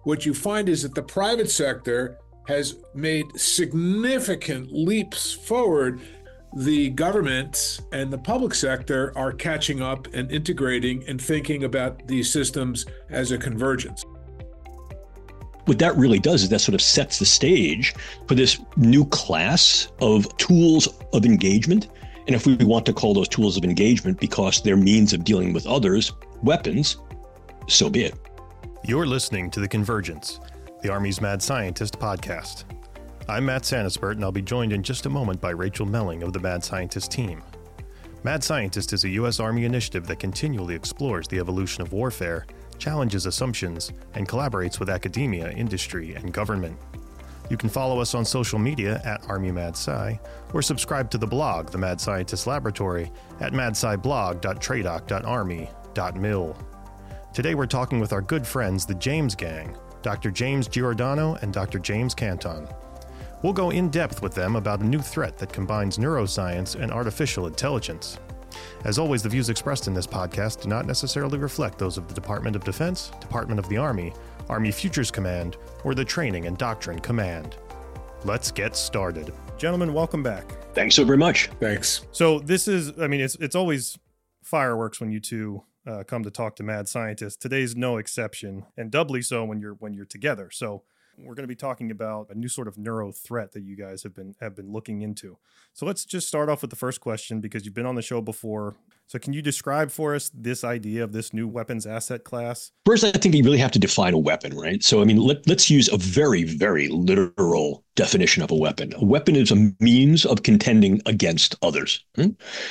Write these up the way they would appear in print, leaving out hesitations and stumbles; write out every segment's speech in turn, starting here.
what you find is that the private sector has made significant leaps forward. The government and the public sector are catching up and integrating and thinking about these systems as a convergence. What that really does is that sort of sets the stage for this new class of tools of engagement. And if we want to call those tools of engagement because they're means of dealing with others, weapons, so be it. You're listening to The Convergence, the Army's Mad Scientist podcast. I'm Matt Santaspirt, and I'll be joined in just a moment by Rachel Melling of the Mad Scientist team. Mad Scientist is a U.S. Army initiative that continually explores the evolution of warfare, challenges assumptions, and collaborates with academia, industry, and government. You can follow us on social media at ArmyMadSci, or subscribe to the blog, The Mad Scientist Laboratory, at madsciblog.tradoc.army.mil. Today we're talking with our good friends, the James Gang, Dr. James Giordano and Dr. James Canton. We'll go in depth with them about a new threat that combines neuroscience and artificial intelligence. As always, the views expressed in this podcast do not necessarily reflect those of the Department of Defense, Department of the Army, Army Futures Command, or the Training and Doctrine Command. Let's get started. Gentlemen, welcome back. Thanks so very much. Thanks. So this is, it's always fireworks when you two come to talk to Mad Scientists. Today's no exception, and doubly so when you're together. So we're going to be talking about a new sort of neuro threat that you guys have been looking into. So let's just start off with the first question, because you've been on the show before. So can you describe for us this idea of this new weapons asset class? First, I think you really have to define a weapon, right? So, let's use a very, very literal definition of a weapon. A weapon is a means of contending against others. Right?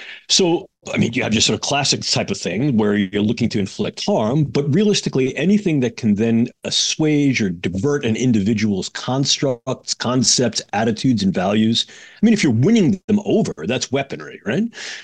So, you have your sort of classic type of thing where you're looking to inflict harm, but realistically, anything that can then assuage or divert an individual's constructs, concepts, attitudes, and values. If you're winning them over, that's weaponry, right?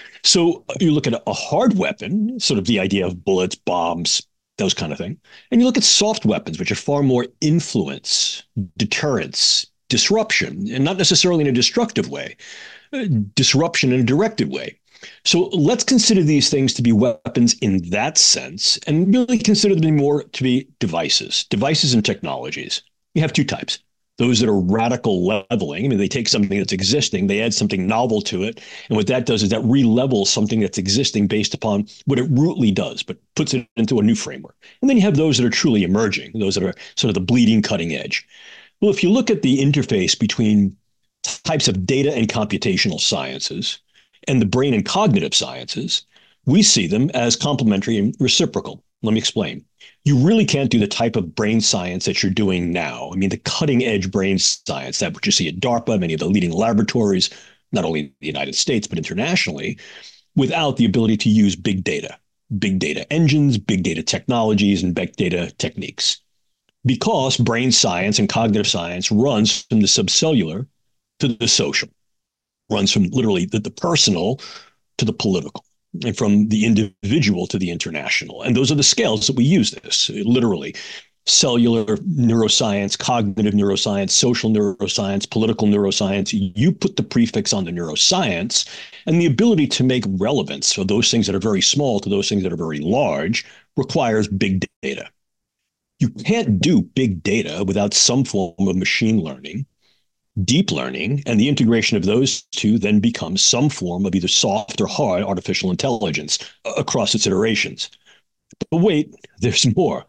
So you look at a hard weapon, sort of the idea of bullets, bombs, those kind of thing. And you look at soft weapons, which are far more influence, deterrence, disruption, and not necessarily in a destructive way, disruption in a directed way. So let's consider these things to be weapons in that sense, and really consider them more to be devices and technologies. You have two types. Those that are radical leveling. They take something that's existing, they add something novel to it. And what that does is that re-levels something that's existing based upon what it rootly does, but puts it into a new framework. And then you have those that are truly emerging, those that are sort of the bleeding cutting edge. Well, if you look at the interface between types of data and computational sciences and the brain and cognitive sciences, we see them as complementary and reciprocal. Let me explain. You really can't do the type of brain science that you're doing now. The cutting edge brain science, that what you see at DARPA, many of the leading laboratories, not only in the United States, but internationally, without the ability to use big data engines, big data technologies, and big data techniques. Because brain science and cognitive science runs from the subcellular to the social, runs from literally the personal to the political, and from the individual to the international. And those are the scales that we use this, literally. Cellular neuroscience, cognitive neuroscience, social neuroscience, political neuroscience. You put the prefix on the neuroscience, and the ability to make relevance, so those things that are very small to those things that are very large, requires big data. You can't do big data without some form of machine learning, deep learning, and the integration of those two then becomes some form of either soft or hard artificial intelligence across its iterations. But wait, there's more.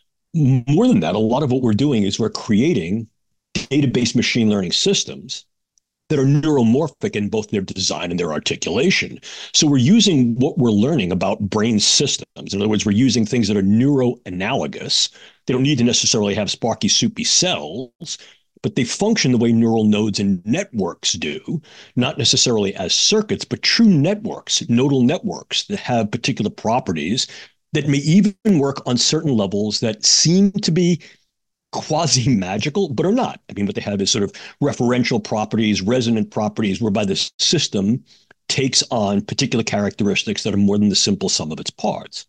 More than that, a lot of what we're doing is we're creating database machine learning systems that are neuromorphic in both their design and their articulation. So we're using what we're learning about brain systems. In other words, we're using things that are neuroanalogous. They don't need to necessarily have sparky, soupy cells, but they function the way neural nodes and networks do, not necessarily as circuits, but true networks, nodal networks that have particular properties that may even work on certain levels that seem to be quasi-magical, but are not. What they have is sort of referential properties, resonant properties, whereby the system takes on particular characteristics that are more than the simple sum of its parts.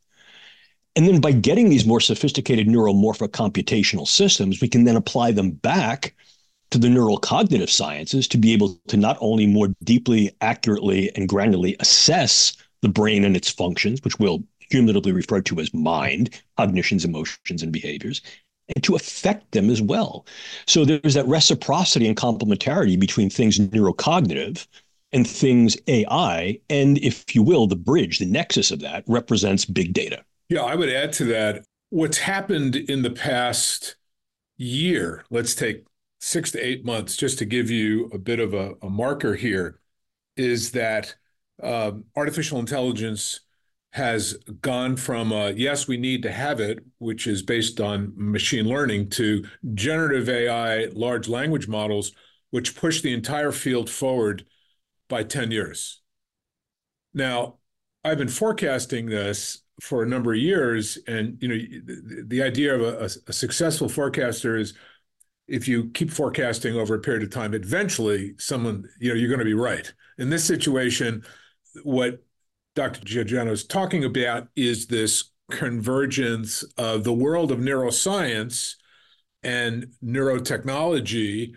And then by getting these more sophisticated neuromorphic computational systems, we can then apply them back to the neural cognitive sciences to be able to not only more deeply, accurately, and granularly assess the brain and its functions, which we'll cumulatively refer to as mind, cognitions, emotions, and behaviors, and to affect them as well. So there's that reciprocity and complementarity between things neurocognitive and things AI. And if you will, the bridge, the nexus of that represents big data. Yeah, I would add to that what's happened in the past year. Let's take 6 to 8 months just to give you a bit of a marker here, is that artificial intelligence has gone from yes, we need to have it, which is based on machine learning, to generative AI, large language models, which push the entire field forward by 10 years. Now, I've been forecasting this for a number of years, and the idea of a successful forecaster is if you keep forecasting over a period of time, eventually you're going to be right. In this situation, what Dr. Giordano is talking about is this convergence of the world of neuroscience and neurotechnology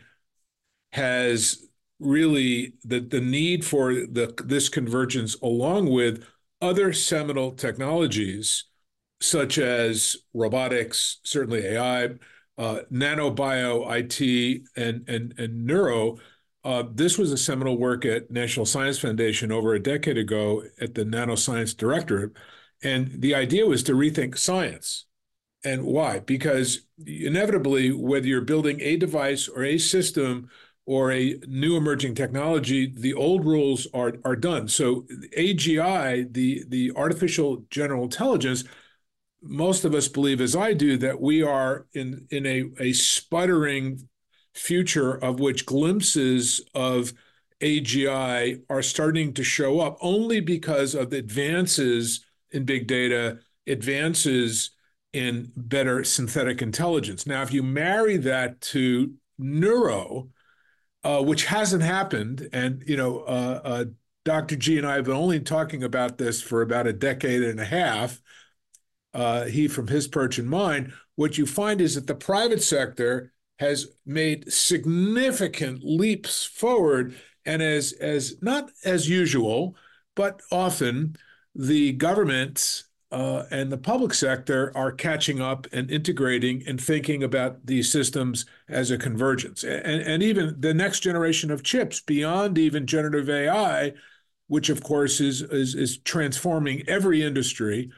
has really the need for this convergence, along with other seminal technologies such as robotics, certainly AI, nanobio, IT, and neuro. This was a seminal work at National Science Foundation over a decade ago at the Nanoscience Directorate. And the idea was to rethink science. And why? Because inevitably, whether you're building a device or a system or a new emerging technology, the old rules are done. So AGI, the artificial general intelligence, most of us believe, as I do, that we are in a sputtering future of which glimpses of AGI are starting to show up only because of the advances in big data, advances in better synthetic intelligence. Now, if you marry that to neuro, which hasn't happened, and Dr. G and I have been only talking about this for about a decade and a half, he from his perch and mine, what you find is that the private sector has made significant leaps forward, and as not as usual, but often the government and the public sector are catching up and integrating and thinking about these systems as a convergence. And even the next generation of chips beyond even generative AI, which of course is transforming every industry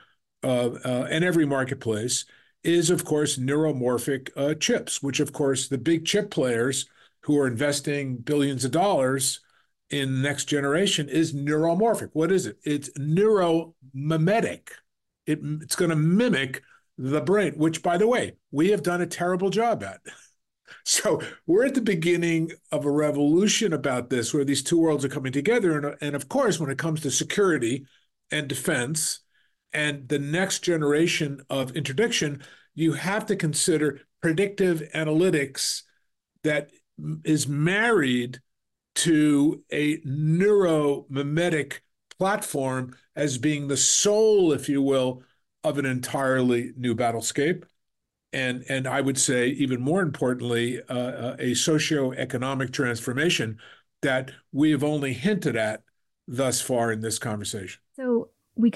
and every marketplace, is of course neuromorphic chips, which of course the big chip players who are investing billions of dollars in next generation is neuromorphic. What is it? It's neuromimetic. It's going to mimic the brain, which, by the way, we have done a terrible job at. So we're at the beginning of a revolution about this, where these two worlds are coming together. And of course, when it comes to security and defense and the next generation of interdiction, you have to consider predictive analytics that is married to a neuromimetic platform as being the soul, if you will, of an entirely new battlescape. And I would say, even more importantly, a socioeconomic transformation that we have only hinted at thus far in this conversation. So we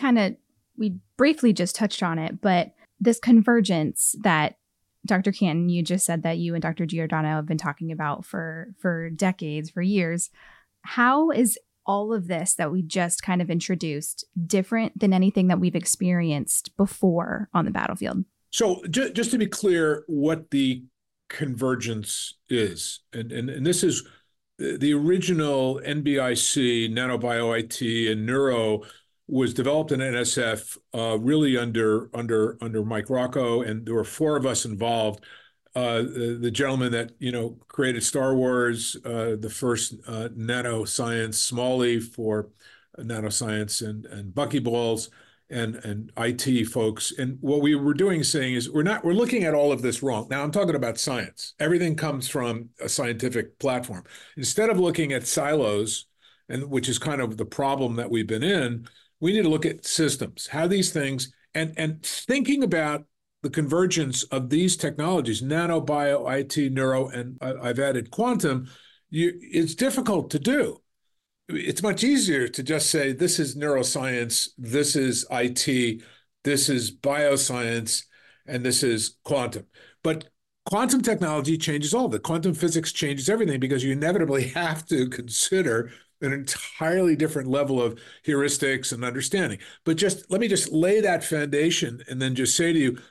briefly just touched on it, but this convergence that Dr. Cannon, you just said that you and Dr. Giordano have been talking about for decades, for years. How is all of this that we just kind of introduced different than anything that we've experienced before on the battlefield? So just to be clear, what the convergence is, and this is the original NBIC, nanobio IT, and neuro was developed in NSF really under Mike Rocco, and there were four of us involved. The gentleman that created Star Wars, the first nanoscience, Smalley for nanoscience, and buckyballs, and IT folks. And what we were doing, saying is we're looking at all of this wrong. Now I'm talking about science. Everything comes from a scientific platform. Instead of looking at silos, and which is kind of the problem that we've been in, we need to look at systems, how these things, and thinking about the convergence of these technologies, nano, bio, IT, neuro, and I've added quantum. It's difficult to do. It's much easier to just say, this is neuroscience, this is IT, this is bioscience, and this is quantum. But quantum technology changes all of it. Quantum physics changes everything because you inevitably have to consider an entirely different level of heuristics and understanding. But let me just lay that foundation and then just say to you,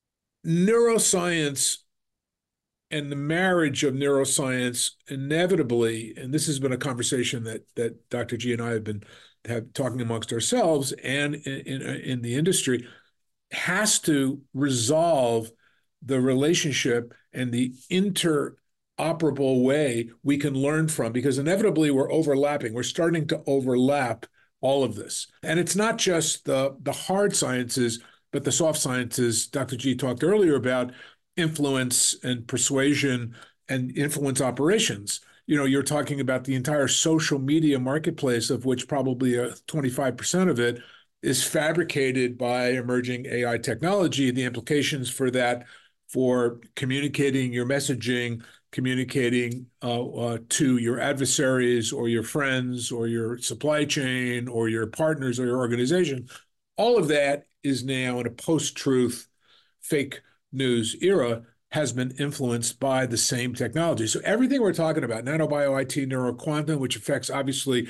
neuroscience and the marriage of neuroscience inevitably, and this has been a conversation that Dr. G and I have talking amongst ourselves and in the industry, has to resolve the relationship and the interoperable way we can learn from, because inevitably we're overlapping. We're starting to overlap all of this. And it's not just the hard sciences, but the soft sciences. Dr. G talked earlier about influence and persuasion and influence operations. You're talking about the entire social media marketplace, of which probably 25% of it is fabricated by emerging AI technology, the implications for that, for communicating your messaging, communicating to your adversaries or your friends or your supply chain or your partners or your organization. All of that is now in a post-truth fake news era has been influenced by the same technology. So everything we're talking about, nanobio, IT, neuroquantum, which affects obviously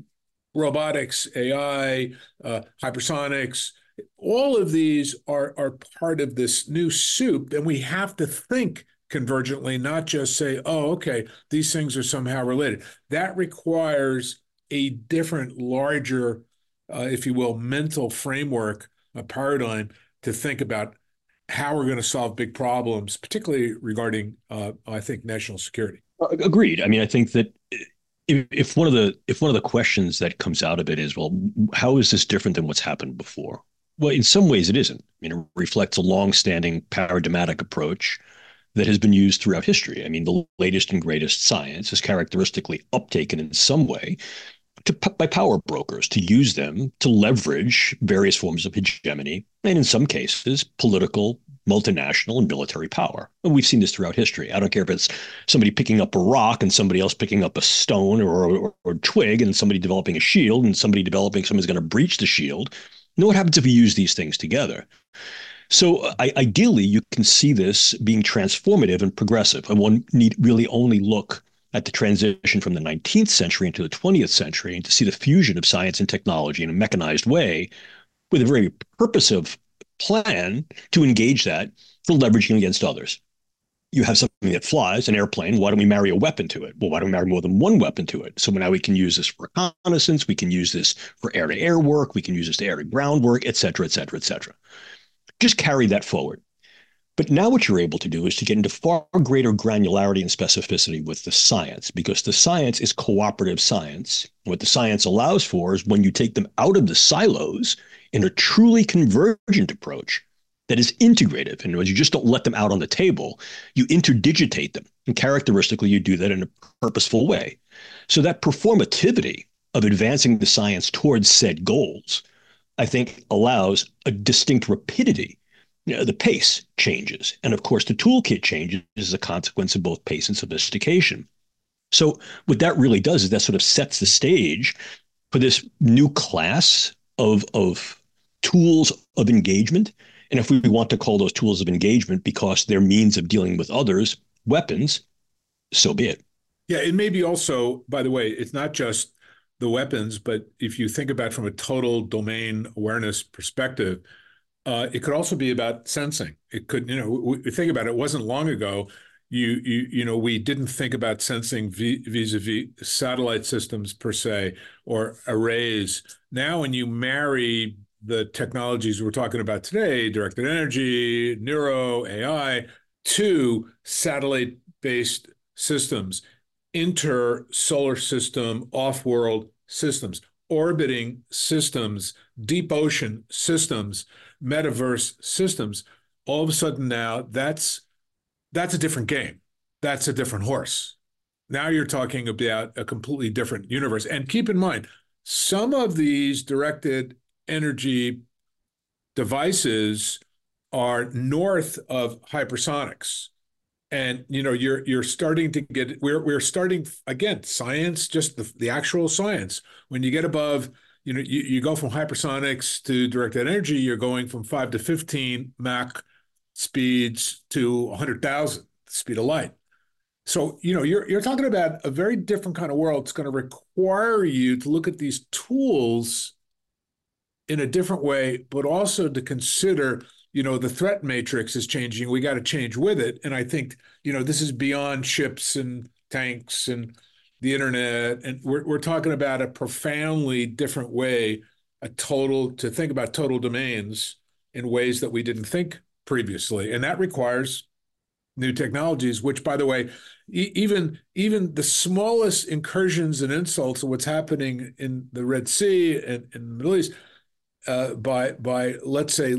robotics, AI, hypersonics, all of these are part of this new soup, and we have to think convergently, not just say, oh, okay, these things are somehow related. That requires a different, larger, if you will, mental framework, a paradigm to think about how we're going to solve big problems, particularly regarding, I think, national security. Agreed. I mean, I think that if one of the questions that comes out of it is, well, how is this different than what's happened before? Well, in some ways it isn't. I mean, it reflects a long-standing paradigmatic approach that has been used throughout history. I mean, the latest and greatest science is characteristically uptaken in some way by power brokers to use them to leverage various forms of hegemony, and in some cases, political, multinational, and military power. And we've seen this throughout history. I don't care if it's somebody picking up a rock and somebody else picking up a stone or twig, and somebody developing a shield and somebody developing somebody's going to breach the shield. You know what happens if we use these things together? So ideally, you can see this being transformative and progressive. And one need really only look at the transition from the 19th century into the 20th century and to see the fusion of science and technology in a mechanized way with a very purposive plan to engage that for leveraging against others. You have something that flies, an airplane. Why don't we marry a weapon to it? Well, why don't we marry more than one weapon to it? So now we can use this for reconnaissance. We can use this for air-to-air work. We can use this to air-to-ground work, et cetera, et cetera, et cetera. Just carry that forward. But now what you're able to do is to get into far greater granularity and specificity with the science, because the science is cooperative science. What the science allows for is when you take them out of the silos in a truly convergent approach that is integrative. And you just don't let them out on the table, you interdigitate them. And characteristically, you do that in a purposeful way. So that performativity of advancing the science towards said goals, I think, allows a distinct rapidity. The pace changes. And of course, the toolkit changes as a consequence of both pace and sophistication. So what that really does is that sort of sets the stage for this new class of tools of engagement. And if we want to call those tools of engagement because they're means of dealing with others, weapons, so be it. Yeah, it may be also, by the way, it's not just the weapons, but if you think about it from a total domain awareness perspective, it could also be about sensing. It could, we think about it. It wasn't long ago, we didn't think about sensing vis-a-vis satellite systems per se or arrays. Now, when you marry the technologies we're talking about today, directed energy, neuro, AI, to satellite-based systems, inter-solar system, off-world systems, orbiting systems, deep ocean systems, metaverse systems, all of a sudden now that's a different game. That's a different horse. Now you're talking about a completely different universe. And keep in mind, some of these directed energy devices are north of hypersonics. And you're starting to get, we're starting again, science, just the actual science. When you get above, you go from hypersonics to directed energy, you're going from 5 to 15 Mach speeds to 100,000, the speed of light. So, you're talking about a very different kind of world. It's going to require you to look at these tools in a different way, but also to consider, the threat matrix is changing. We got to change with it. And I think, this is beyond ships and tanks and the internet. And we're talking about a profoundly different way, to think about total domains in ways that we didn't think previously. And that requires new technologies, which, by the way, even the smallest incursions and insults of what's happening in the Red Sea and in the Middle East, by let's say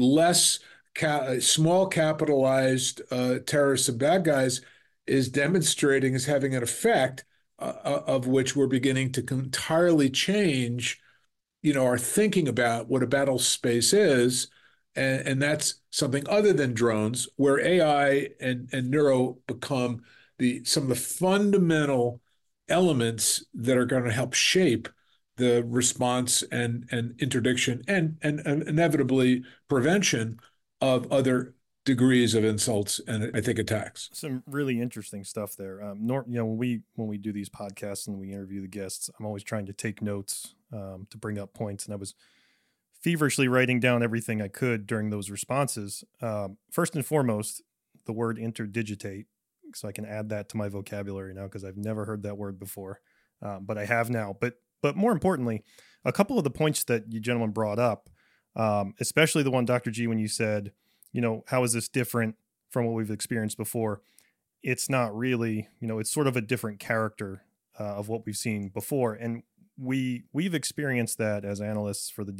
small capitalized terrorists and bad guys, is demonstrating as having an effect of which we're beginning to entirely change, our thinking about what a battle space is. And that's something other than drones, where AI and neuro become some of the fundamental elements that are going to help shape the response and interdiction and inevitably prevention of other degrees of insults and, I think, attacks. Some really interesting stuff there. When we do these podcasts and we interview the guests, I'm always trying to take notes to bring up points, and I was feverishly writing down everything I could during those responses. First and foremost, the word interdigitate, so I can add that to my vocabulary now because I've never heard that word before, but I have now. But more importantly, a couple of the points that you gentlemen brought up, especially the one, Dr. G, when you said, how is this different from what we've experienced before? It's not really, it's sort of a different character of what we've seen before. And we've experienced that as analysts for the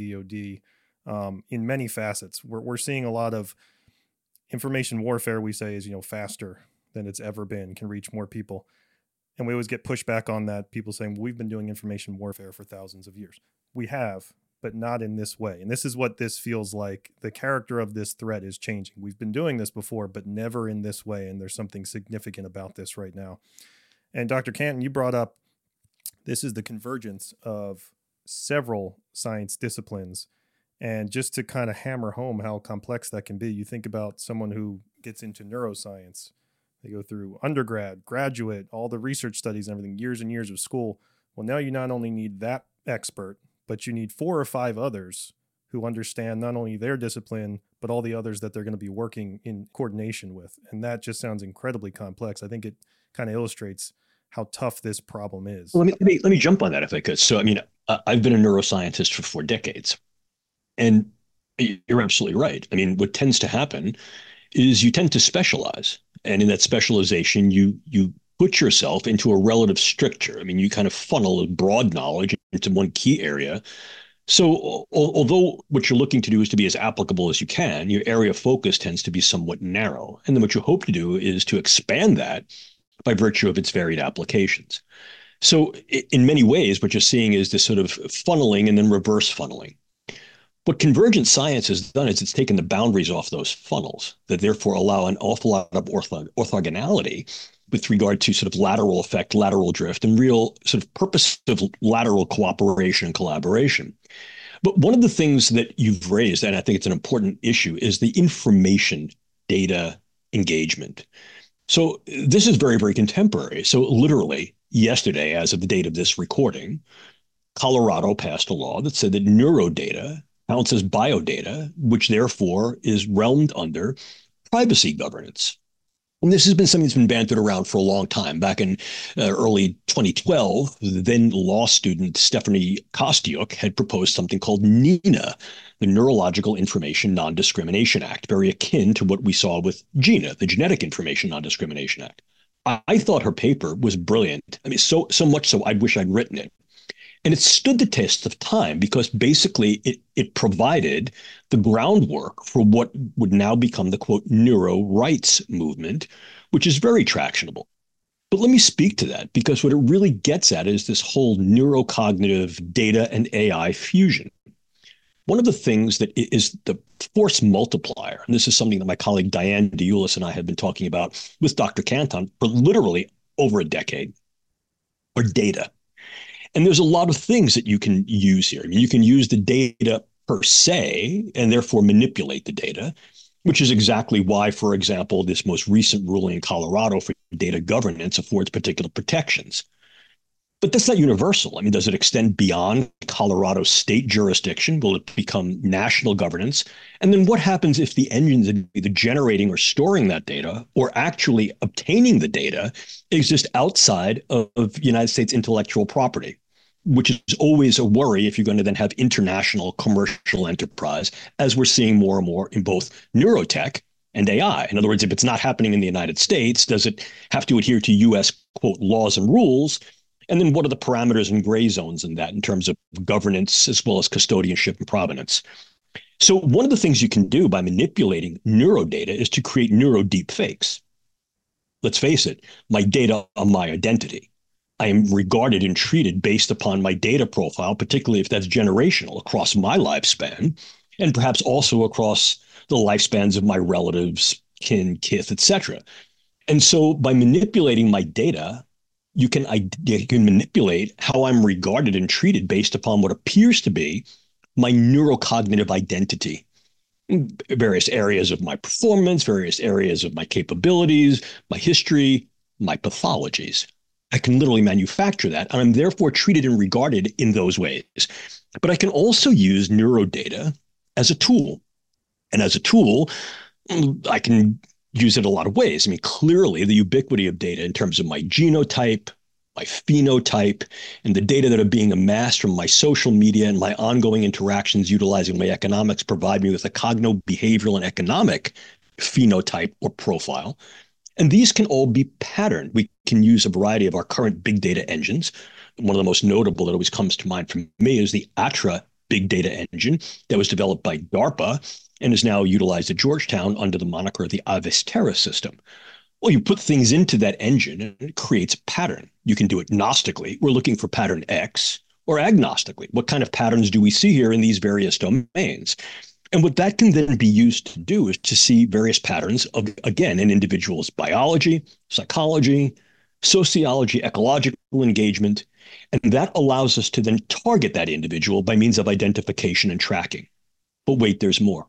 DoD in many facets. We're seeing a lot of information warfare, we say, is faster than it's ever been, can reach more people. And we always get pushback on that. People saying, we've been doing information warfare for thousands of years. We have, but not in this way. And this is what this feels like. The character of this threat is changing. We've been doing this before, but never in this way. And there's something significant about this right now. And Dr. Canton, you brought up, this is the convergence of several science disciplines. And just to kind of hammer home how complex that can be, you think about someone who gets into neuroscience. They go through undergrad, graduate, all the research studies and everything, years and years of school. Well, now you not only need that expert, but you need 4 or 5 others who understand not only their discipline, but all the others that they're going to be working in coordination with. And that just sounds incredibly complex. I think it kind of illustrates how tough this problem is. Well, let me jump on that if I could. So, I've been a neuroscientist for 4 decades, and you're absolutely right. What tends to happen is you tend to specialize. And in that specialization, you put yourself into a relative stricture. You kind of funnel a broad knowledge into one key area. So although what you're looking to do is to be as applicable as you can, your area of focus tends to be somewhat narrow. And then what you hope to do is to expand that by virtue of its varied applications. So in many ways, what you're seeing is this sort of funneling and then reverse funneling. What convergent science has done is it's taken the boundaries off those funnels that therefore allow an awful lot of orthogonality with regard to sort of lateral effect, lateral drift, and real sort of purposive lateral cooperation and collaboration. But one of the things that you've raised, and I think it's an important issue, is the information data engagement. So this is very, very contemporary. So literally yesterday, as of the date of this recording, Colorado passed a law that said that neurodata counts as biodata, which therefore is realmed under privacy governance. And this has been something that's been bantered around for a long time. Back in early 2012, the then law student Stephanie Kostyuk had proposed something called NINA, the Neurological Information Non-Discrimination Act, very akin to what we saw with GINA, the Genetic Information Non-Discrimination Act. I thought her paper was brilliant. So much so I wish I'd written it. And it stood the test of time because basically it provided the groundwork for what would now become the, quote, neuro rights movement, which is very tractionable. But let me speak to that because what it really gets at is this whole neurocognitive data and AI fusion. One of the things that is the force multiplier, and this is something that my colleague Diane DeUlis and I have been talking about with Dr. Canton for literally over a decade, are data. And there's a lot of things that you can use here. You can use the data per se and therefore manipulate the data. which is exactly why, for example, this most recent ruling in Colorado for data governance affords particular protections. But that's not universal. I mean, does it extend beyond Colorado's state jurisdiction? Will it become national governance? And then what happens if the engines that either generating or storing that data or actually obtaining the data exist outside of United States intellectual property? Which is always a worry if you're going to then have international commercial enterprise, as we're seeing more and more in both neurotech and AI. In other words, if it's not happening in the United States, does it have to adhere to U.S., quote, laws and rules? And then what are the parameters and gray zones in that in terms of governance as well as custodianship and provenance? So one of the things you can do by manipulating neurodata is to create neuro deep fakes. Let's face it, my data are my identity. I am regarded and treated based upon my data profile, particularly if that's generational across my lifespan, and perhaps also across the lifespans of my relatives, kin, kith, etc. And so by manipulating my data, you can manipulate how I'm regarded and treated based upon what appears to be my neurocognitive identity. Various areas of my performance, various areas of my capabilities, my history, my pathologies. I can literally manufacture that, and I'm therefore treated and regarded in those ways. But I can also use neurodata as a tool. And as a tool, I can use it a lot of ways. I mean, clearly the ubiquity of data in terms of my genotype, my phenotype, and the data that are being amassed from my social media and my ongoing interactions utilizing my economics provide me with a cognitive, behavioral, and economic phenotype or profile. And these can all be patterned. We can use a variety of our current big data engines. One of the most notable that always comes to mind for me is the ATRA big data engine that was developed by DARPA and is now utilized at Georgetown under the moniker of the Avistera system. Well, you put things into that engine and it creates a pattern. You can do it gnostically. We're looking for pattern X, or agnostically. What kind of patterns do we see here in these various domains? And what that can then be used to do is to see various patterns of, again, an individual's biology, psychology, sociology, ecological engagement. And that allows us to then target that individual by means of identification and tracking. But wait, there's more.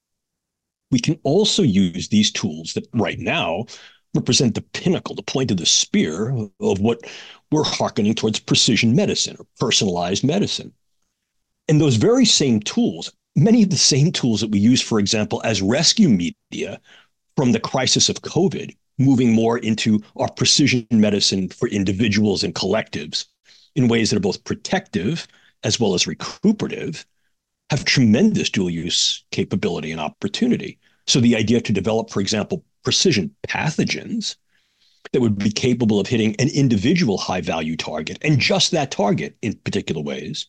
We can also use these tools that right now represent the pinnacle, the point of the spear of what we're hearkening towards precision medicine or personalized medicine. And those very same tools, many of the same tools that we use, for example, as rescue media from the crisis of COVID, moving more into our precision medicine for individuals and collectives in ways that are both protective as well as recuperative, have tremendous dual use capability and opportunity. So the idea to develop, for example, precision pathogens that would be capable of hitting an individual high value target and just that target in particular ways,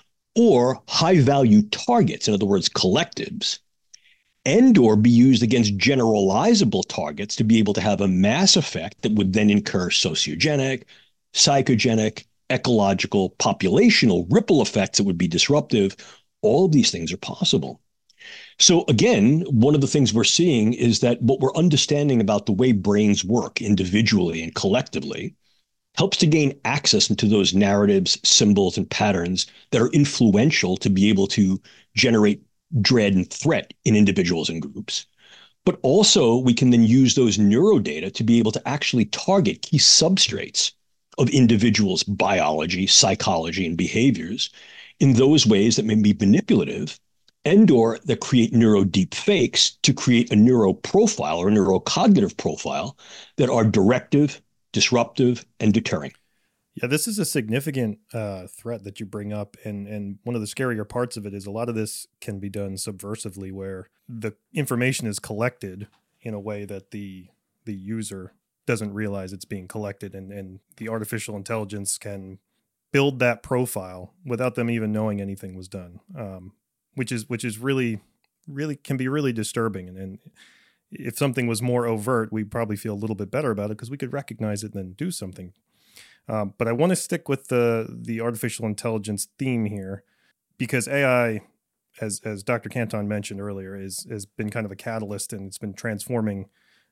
or high value targets, in other words, collectives, and or be used against generalizable targets to be able to have a mass effect that would then incur sociogenic, psychogenic, ecological, populational ripple effects that would be disruptive. All of these things are possible. So again, one of the things we're seeing is that what we're understanding about the way brains work individually and collectively helps to gain access into those narratives, symbols, and patterns that are influential to be able to generate dread and threat in individuals and groups. But also we can then use those neurodata to be able to actually target key substrates of individuals' biology, psychology, and behaviors in those ways that may be manipulative and or that create neuro deep fakes to create a neuro profile or a neurocognitive profile that are directive, disruptive, and deterring. Yeah, this is a significant threat that you bring up. And one of the scarier parts of it is a lot of this can be done subversively, where the information is collected in a way that the user doesn't realize it's being collected. And the artificial intelligence can build that profile without them even knowing anything was done, which is really can be really disturbing. And if something was more overt, we'd probably feel a little bit better about it because we could recognize it and then do something. But I want to stick with the artificial intelligence theme here, because AI, as Dr. Canton mentioned earlier, has been kind of a catalyst, and it's been transforming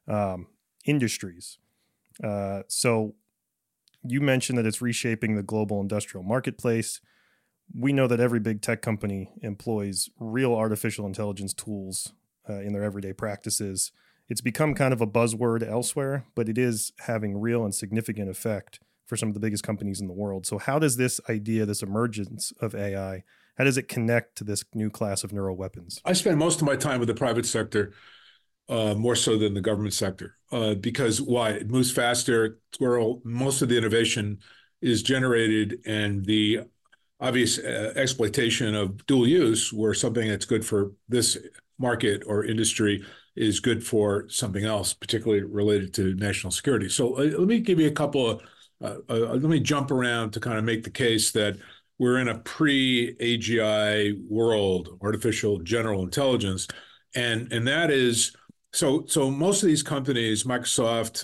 industries. So you mentioned that it's reshaping the global industrial marketplace. We know that every big tech company employs real artificial intelligence tools in their everyday practices. It's become kind of a buzzword elsewhere, but it is having real and significant effect for some of the biggest companies in the world. So how does this idea, this emergence of AI, how does it connect to this new class of neural weapons? I spend most of my time with the private sector, more so than the government sector, because why? It moves faster. It's where most of the innovation is generated, and the obvious exploitation of dual use, where something that's good for this market or industry is good for something else, particularly related to national security. So let me give you a couple of, let me jump around to kind of make the case that we're in a pre-AGI world, artificial general intelligence, and that is so most of these companies, Microsoft,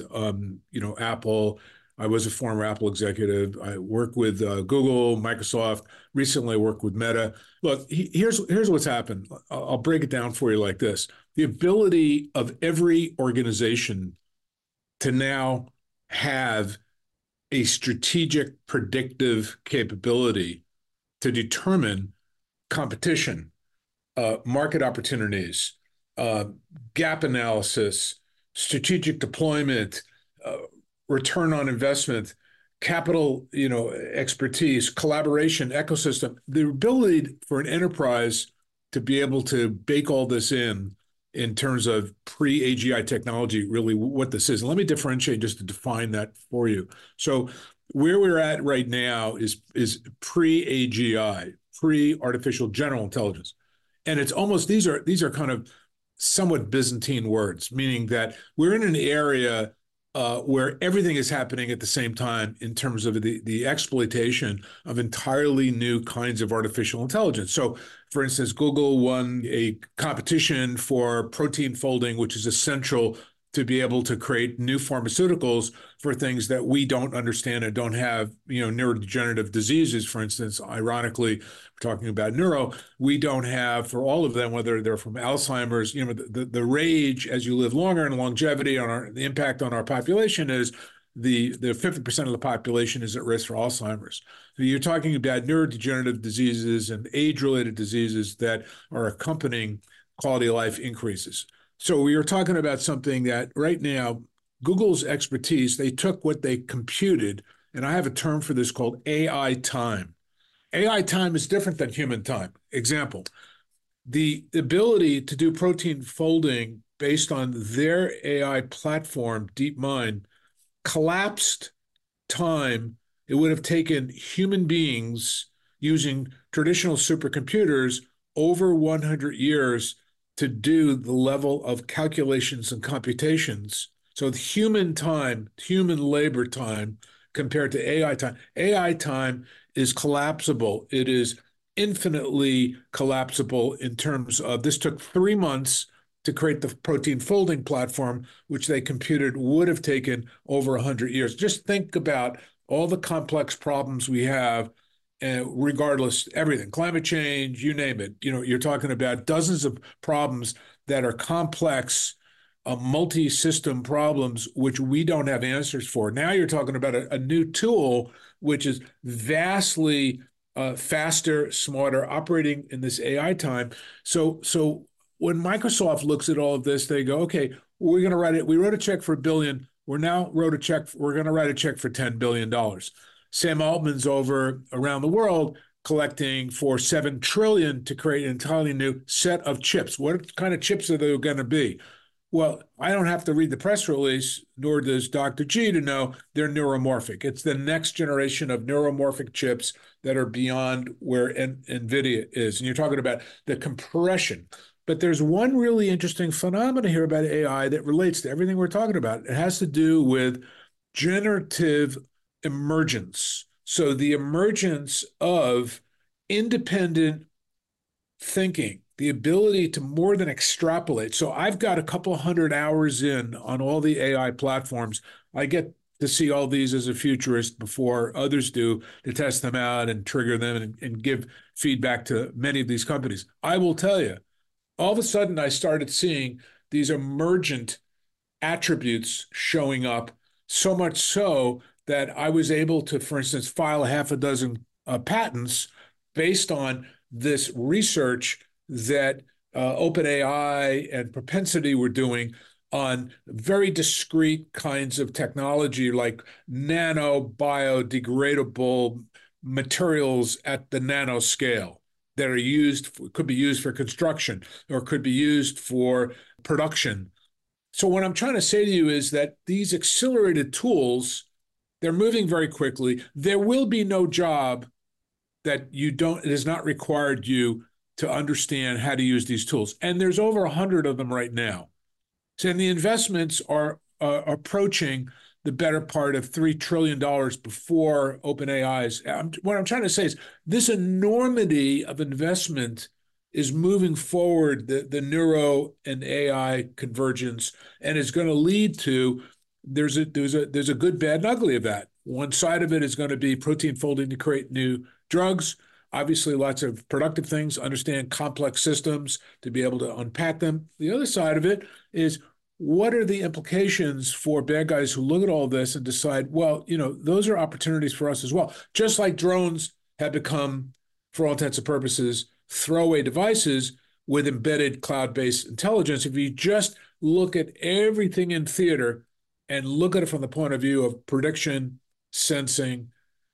Apple. I was a former Apple executive. I work with Google, Microsoft. Recently, I worked with Meta. Look, here's what's happened. I'll break it down for you like this: the ability of every organization to now have a strategic predictive capability to determine competition, market opportunities, gap analysis, strategic deployment, return on investment, capital, expertise, collaboration, ecosystem, the ability for an enterprise to be able to bake all this in terms of pre-AGI technology, really what this is. And let me differentiate just to define that for you. So where we're at right now is pre-AGI, pre-artificial general intelligence. And it's almost, these are kind of somewhat Byzantine words, meaning that we're in an area where everything is happening at the same time in terms of the exploitation of entirely new kinds of artificial intelligence. So, for instance, Google won a competition for protein folding, which is essential to be able to create new pharmaceuticals for things that we don't understand and don't have, neurodegenerative diseases. For instance, ironically, we're talking about neuro, we don't have for all of them, whether they're from Alzheimer's, the rage as you live longer and longevity on the impact on our population is the 50% of the population is at risk for Alzheimer's. So you're talking about neurodegenerative diseases and age-related diseases that are accompanying quality of life increases. So we are talking about something that right now, Google's expertise, they took what they computed, and I have a term for this called AI time. AI time is different than human time. Example, the ability to do protein folding based on their AI platform, DeepMind, collapsed time. It would have taken human beings using traditional supercomputers over 100 years to do the level of calculations and computations. So the human time, human labor time compared to AI time is collapsible. It is infinitely collapsible in terms of this took 3 months to create the protein folding platform, which they computed would have taken over 100 years. Just think about all the complex problems we have, regardless, everything, climate change, you name it. You're talking about dozens of problems that are complex, multi-system problems, which we don't have answers for. Now you're talking about a new tool, which is vastly faster, smarter, operating in this AI time. So when Microsoft looks at all of this, they go, okay, we're going to write it. We wrote a check for $1 billion. We're going to write a check for $10 billion. Sam Altman's over around the world collecting for $7 trillion to create an entirely new set of chips. What kind of chips are they going to be? Well, I don't have to read the press release, nor does Dr. G to know they're neuromorphic. It's the next generation of neuromorphic chips that are beyond where NVIDIA is. And you're talking about the compression. But there's one really interesting phenomenon here about AI that relates to everything we're talking about. It has to do with generative emergence. So the emergence of independent thinking, the ability to more than extrapolate. So I've got a couple hundred hours in on all the AI platforms. I get to see all these as a futurist before others do, to test them out and trigger them and give feedback to many of these companies. I will tell you, all of a sudden I started seeing these emergent attributes showing up, so much so that I was able to, for instance, file a half a dozen patents based on this research that OpenAI and Propensity were doing on very discrete kinds of technology like nano biodegradable materials at the nanoscale that are could be used for construction or could be used for production. So what I'm trying to say to you is that these accelerated tools, they're moving very quickly. There will be no job that it has not required you to understand how to use these tools. And there's over 100 of them right now. So the investments are approaching the better part of $3 trillion before OpenAI's. What I'm trying to say is this enormity of investment is moving forward the neuro and AI convergence, and it's going to lead to there's a good, bad, and ugly of that. One side of it is going to be protein folding to create new drugs. Obviously, lots of productive things, understand complex systems to be able to unpack them. The other side of it is what are the implications for bad guys who look at all this and decide, well, those are opportunities for us as well. Just like drones have become, for all intents and purposes, throwaway devices with embedded cloud-based intelligence. If you just look at everything in theater and look at it from the point of view of prediction, sensing,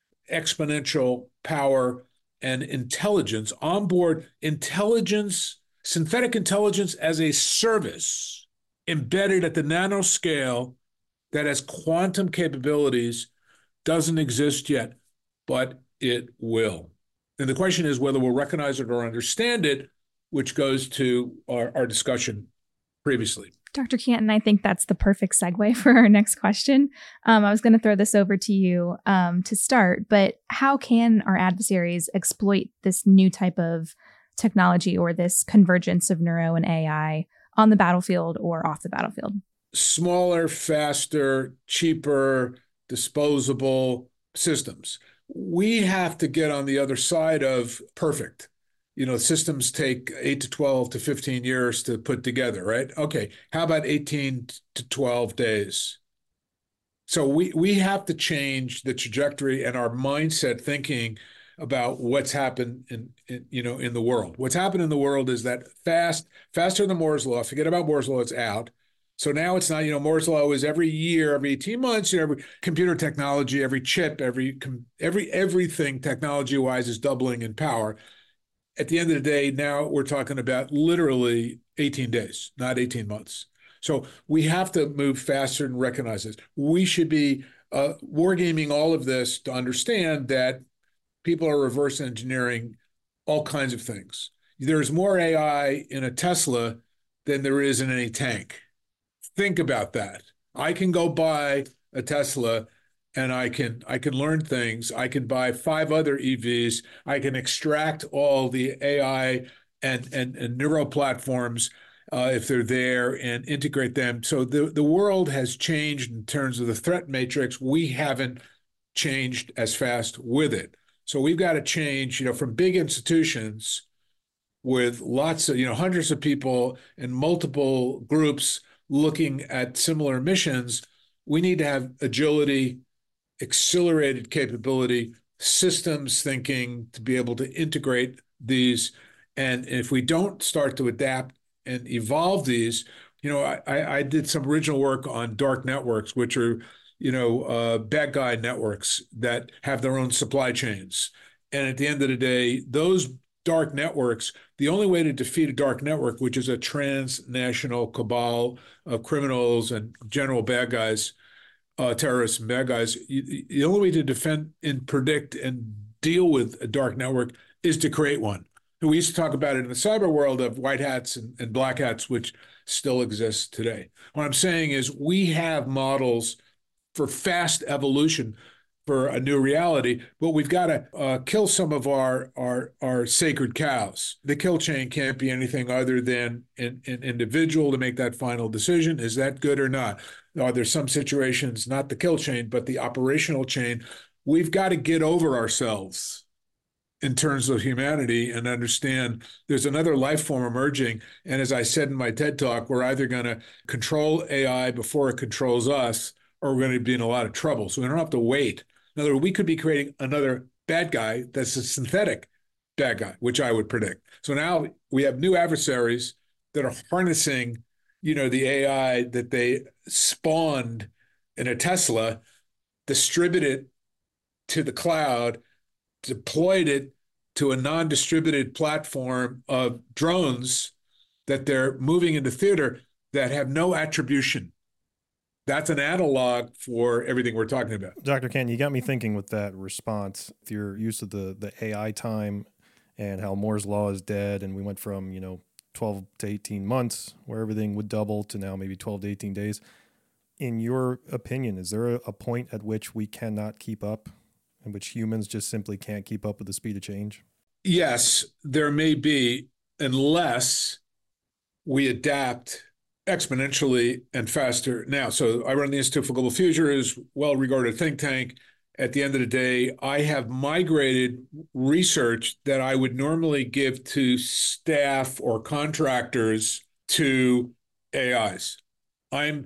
exponential power, and intelligence, onboard intelligence, synthetic intelligence as a service embedded at the nanoscale that has quantum capabilities, doesn't exist yet, but it will. And the question is whether we'll recognize it or understand it, which goes to our discussion previously. Dr. Canton, I think that's the perfect segue for our next question. I was going to throw this over to you to start, but how can our adversaries exploit this new type of technology or this convergence of neuro and AI on the battlefield or off the battlefield? Smaller, faster, cheaper, disposable systems. We have to get on the other side of perfect. Systems take 8 to 12 to 15 years to put together, right? Okay, how about 18 to 12 days? So we have to change the trajectory and our mindset thinking about what's happened in the world. What's happened in the world is that faster than Moore's Law. Forget about Moore's Law, it's out. So now it's not, Moore's Law is every year, every 18 months, every computer technology, every chip, everything technology-wise is doubling in power. At the end of the day, now we're talking about literally 18 days, not 18 months. So we have to move faster and recognize this. We should be wargaming all of this to understand that people are reverse engineering all kinds of things. There's more AI in a Tesla than there is in any tank. Think about that. I can go buy a Tesla and I can learn things. I can buy 5 other EVs. I can extract all the AI and neuro platforms if they're there and integrate them. So the world has changed in terms of the threat matrix. We haven't changed as fast with it. So we've got to change, from big institutions with lots of, hundreds of people and multiple groups looking at similar missions. We need to have agility, accelerated capability, systems thinking to be able to integrate these. And if we don't start to adapt and evolve these, I did some original work on dark networks, which are, bad guy networks that have their own supply chains. And at the end of the day, those dark networks, the only way to defeat a dark network, which is a transnational cabal of criminals and general bad guys, terrorists and bad guys, the only way to defend and predict and deal with a dark network is to create one. And we used to talk about it in the cyber world of white hats and black hats, which still exists today. What I'm saying is we have models for fast evolution for a new reality, but we've got to kill some of our sacred cows. The kill chain can't be anything other than an individual to make that final decision. Is that good or not? Are there some situations, not the kill chain, but the operational chain? We've got to get over ourselves in terms of humanity and understand there's another life form emerging. And as I said in my TED Talk, we're either going to control AI before it controls us, or we're going to be in a lot of trouble. So we don't have to wait. In other words, we could be creating another bad guy that's a synthetic bad guy, which I would predict. So now we have new adversaries that are harnessing, the AI that they spawned in a Tesla, distribute it to the cloud, deployed it to a non-distributed platform of drones that they're moving into theater that have no attribution. That's an analog for everything we're talking about. Dr. Ken, you got me thinking with that response, with your use of the AI time and how Moore's law is dead. And we went from, 12 to 18 months where everything would double to now maybe 12 to 18 days. In your opinion, is there a point at which we cannot keep up, in which humans just simply can't keep up with the speed of change? Yes, there may be, unless we adapt exponentially and faster now. So I run the Institute for Global Future, is well-regarded think tank. At the end of the day, I have migrated research that I would normally give to staff or contractors to AIs. I'm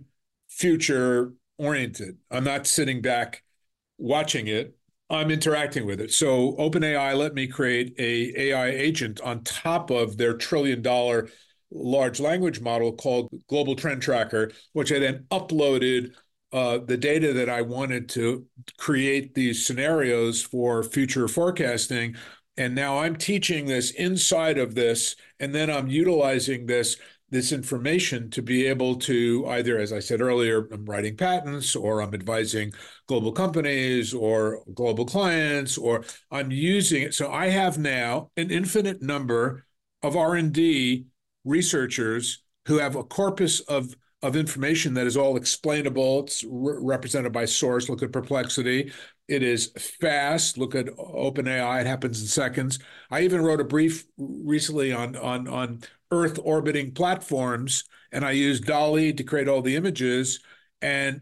future oriented. I'm not sitting back watching it. I'm interacting with it. So OpenAI let me create a AI agent on top of their $1 trillion large language model called Global Trend Tracker, which I then uploaded the data that I wanted to create these scenarios for future forecasting. And now I'm teaching this inside of this, and then I'm utilizing this information to be able to either, as I said earlier, I'm writing patents, or I'm advising global companies or global clients, or I'm using it. So I have now an infinite number of R&D researchers who have a corpus of information that is all explainable. It's represented by source. Look at Perplexity. It is fast. Look at OpenAI. It happens in seconds. I even wrote a brief recently on Earth orbiting platforms, and I used DALL-E to create all the images, and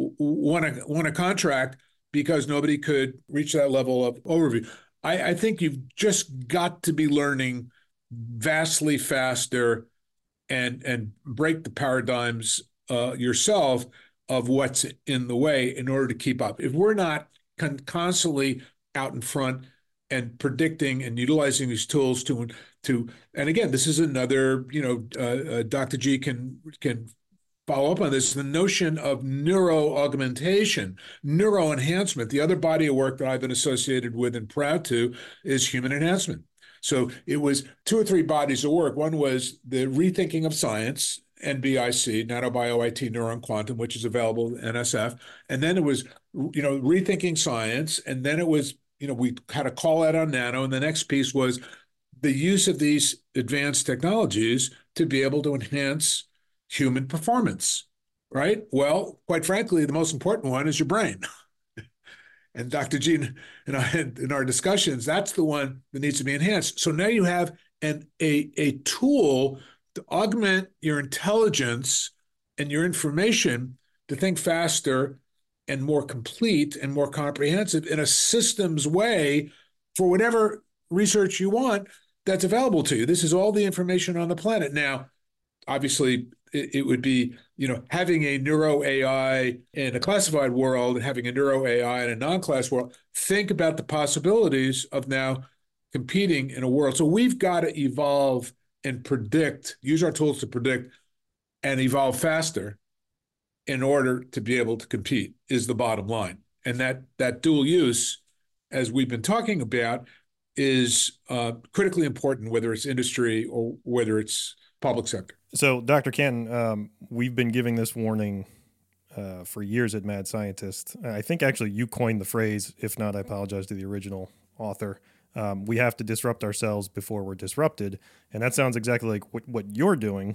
won a contract because nobody could reach that level of overview. I think you've just got to be learning vastly faster and break the paradigms yourself of what's in the way in order to keep up. If we're not constantly out in front and predicting and utilizing these tools to and again, this is another, Dr. G can follow up on this, the notion of neuro augmentation, neuro enhancement. The other body of work that I've been associated with and proud to is human enhancement. So it was 2 or 3 bodies of work. One was the rethinking of science, NBIC, Nanobio IT Neuron Quantum, which is available in NSF. And then it was, rethinking science. And then it was, we had a call out on nano. And the next piece was the use of these advanced technologies to be able to enhance human performance, right? Well, quite frankly, the most important one is your brain. And Dr. G and I, in our discussions, that's the one that needs to be enhanced. So now you have a tool to augment your intelligence and your information to think faster and more complete and more comprehensive in a systems way for whatever research you want that's available to you. This is all the information on the planet. Now, obviously, it would be, having a neuro AI in a classified world and having a neuro AI in a non-class world. Think about the possibilities of now competing in a world. So we've got to evolve and predict, use our tools to predict and evolve faster in order to be able to compete is the bottom line. And that dual use, as we've been talking about, is critically important, whether it's industry or whether it's public sector. So, Dr. Ken, we've been giving this warning for years at Mad Scientist. I think actually you coined the phrase. If not, I apologize to the original author. We have to disrupt ourselves before we're disrupted. And that sounds exactly like what you're doing.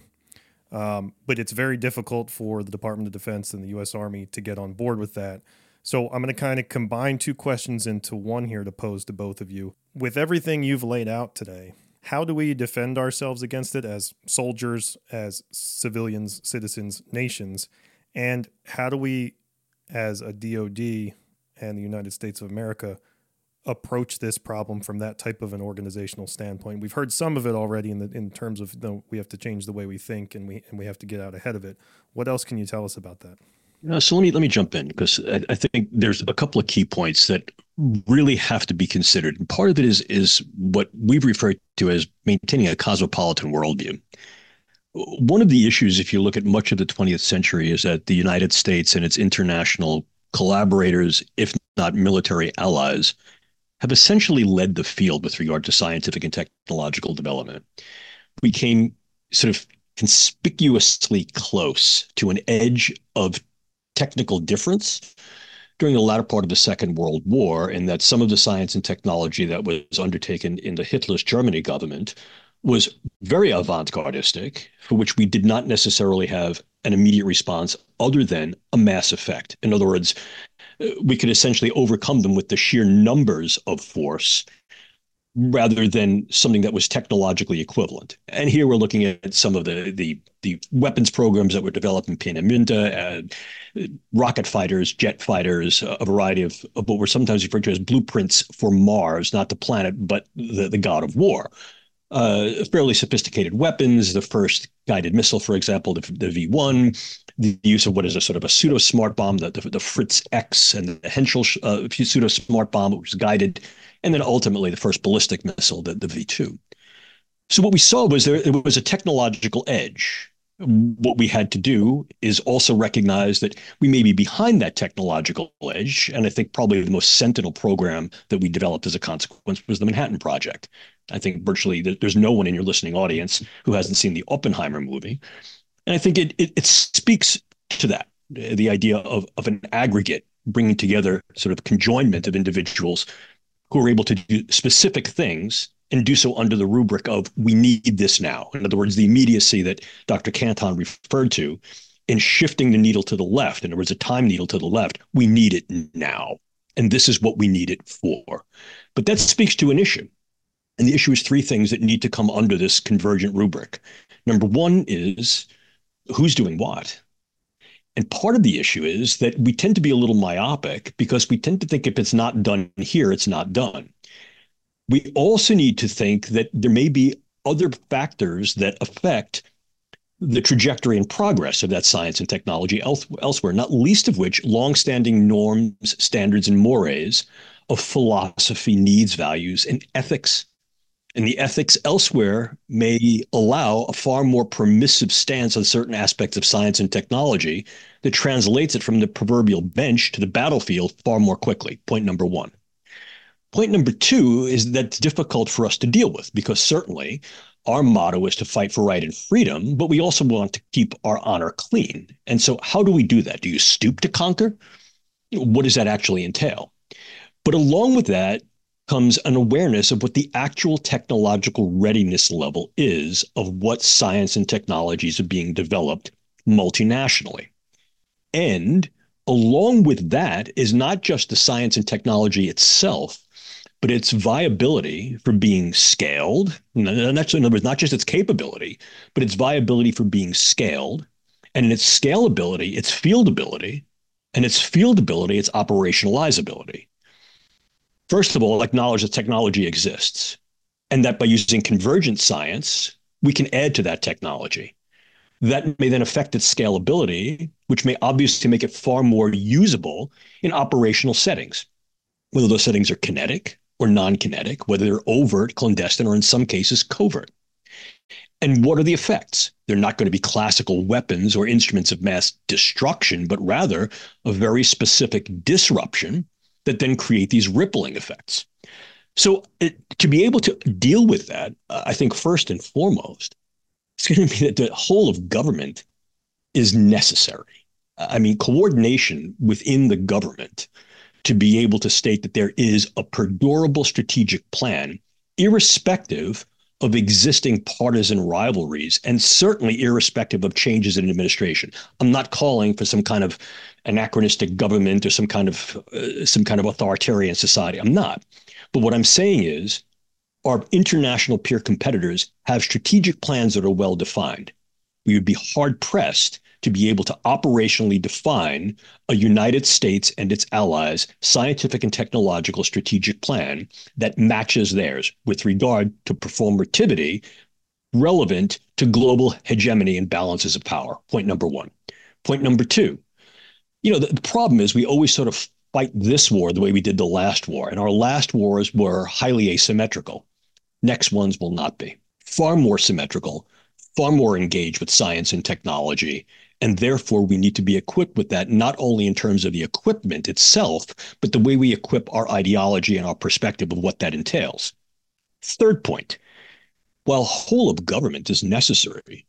But it's very difficult for the Department of Defense and the U.S. Army to get on board with that. So I'm going to kind of combine 2 questions into one here to pose to both of you. With everything you've laid out today, how do we defend ourselves against it as soldiers, as civilians, citizens, nations? And how do we, as a DOD and the United States of America, approach this problem from that type of an organizational standpoint? We've heard some of it already in terms of we have to change the way we think and we have to get out ahead of it. What else can you tell us about that? So let me jump in, because I think there's a couple of key points that really have to be considered. And part of it is what we've referred to as maintaining a cosmopolitan worldview. One of the issues, if you look at much of the 20th century, is that the United States and its international collaborators, if not military allies, have essentially led the field with regard to scientific and technological development. We came sort of conspicuously close to an edge of technical difference during the latter part of the Second World War, in that some of the science and technology that was undertaken in the Hitler's Germany government was very avant-gardistic, for which we did not necessarily have an immediate response other than a mass effect. In other words, we could essentially overcome them with the sheer numbers of force rather than something that was technologically equivalent. And here we're looking at some of the weapons programs that were developed in Peenemünde, rocket fighters, jet fighters, a variety of what were sometimes referred to as blueprints for Mars, not the planet, but the god of war. Fairly sophisticated weapons, the first guided missile, for example, the V-1, the use of what is a sort of a pseudo-smart bomb, the Fritz X and the Henschel pseudo-smart bomb, which was guided, and then ultimately the first ballistic missile, the V-2. So what we saw was there was a technological edge. What we had to do is also recognize that we may be behind that technological edge. And I think probably the most sentinel program that we developed as a consequence was the Manhattan Project. I think virtually there's no one in your listening audience who hasn't seen the Oppenheimer movie. And I think it speaks to that, the idea of an aggregate bringing together sort of conjoinment of individuals who are able to do specific things and do so under the rubric of we need this now. In other words, the immediacy that Dr. Canton referred to in shifting the needle to the left, in other words, a time needle to the left, we need it now. And this is what we need it for. But that speaks to an issue. And the issue is three things that need to come under this convergent rubric. Number one is who's doing what? And part of the issue is that we tend to be a little myopic because we tend to think if it's not done here, it's not done. We also need to think that there may be other factors that affect the trajectory and progress of that science and technology elsewhere, not least of which longstanding norms, standards, and mores of philosophy, needs, values, and ethics. And the ethics elsewhere may allow a far more permissive stance on certain aspects of science and technology that translates it from the proverbial bench to the battlefield far more quickly. Point number one. Point number two is that it's difficult for us to deal with because certainly our motto is to fight for right and freedom, but we also want to keep our honor clean. And so how do we do that? Do you stoop to conquer? What does that actually entail? But along with that comes an awareness of what the actual technological readiness level is of what science and technologies are being developed multinationally. And along with that is not just the science and technology itself, but its viability for being scaled. And that's, in other words, not just its capability, but its viability for being scaled. And in its scalability, its fieldability, and its fieldability, its operationalizability. First of all, acknowledge that technology exists and that by using convergent science, we can add to that technology. That may then affect its scalability, which may obviously make it far more usable in operational settings, whether those settings are kinetic or non-kinetic, whether they're overt, clandestine, or in some cases covert. And what are the effects? They're not going to be classical weapons or instruments of mass destruction, but rather a very specific disruption that then create these rippling effects. So to be able to deal with that, I think first and foremost, it's going to be that the whole of government is necessary. I mean, coordination within the government to be able to state that there is a perdurable strategic plan, irrespective of existing partisan rivalries, and certainly irrespective of changes in administration. I'm not calling for some kind of anachronistic government or some kind of authoritarian society. I'm not. But what I'm saying is our international peer competitors have strategic plans that are well defined. We would be hard pressed to be able to operationally define a United States and its allies' scientific and technological strategic plan that matches theirs with regard to performativity relevant to global hegemony and balances of power. Point number one. Point number two, the problem is we always sort of fight this war the way we did the last war. And our last wars were highly asymmetrical. Next ones will not be. Far more symmetrical, far more engaged with science and technology. And therefore, we need to be equipped with that, not only in terms of the equipment itself, but the way we equip our ideology and our perspective of what that entails. Third point, while whole of government is necessary,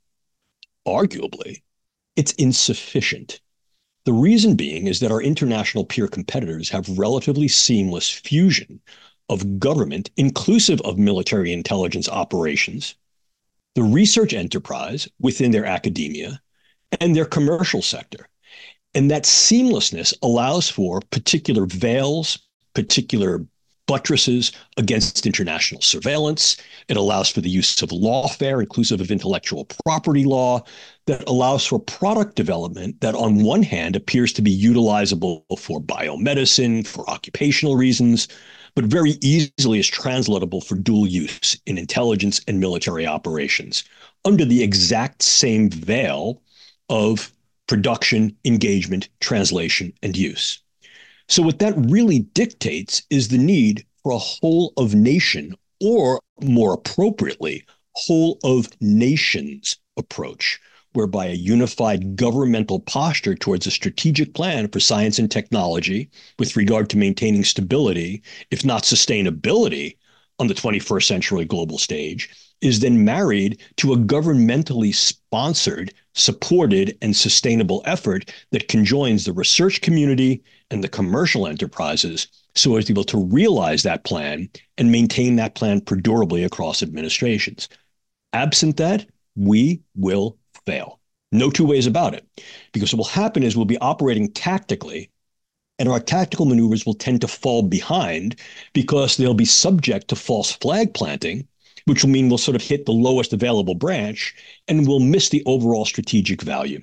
arguably, it's insufficient. The reason being is that our international peer competitors have relatively seamless fusion of government, inclusive of military intelligence operations, the research enterprise within their academia, and their commercial sector. And that seamlessness allows for particular veils, particular buttresses against international surveillance. It allows for the use of lawfare, inclusive of intellectual property law, that allows for product development that on one hand appears to be utilizable for biomedicine, for occupational reasons, but very easily is translatable for dual use in intelligence and military operations under the exact same veil of production, engagement, translation, and use. So what that really dictates is the need for a whole of nation, or more appropriately, whole of nations approach, whereby a unified governmental posture towards a strategic plan for science and technology with regard to maintaining stability, if not sustainability, on the 21st century global stage, is then married to a governmentally sponsored, supported, and sustainable effort that conjoins the research community and the commercial enterprises so as to be able to realize that plan and maintain that plan perdurably across administrations. Absent that, we will fail. No two ways about it. Because what will happen is we'll be operating tactically, and our tactical maneuvers will tend to fall behind because they'll be subject to false flag planting, which will mean we'll sort of hit the lowest available branch and we'll miss the overall strategic value.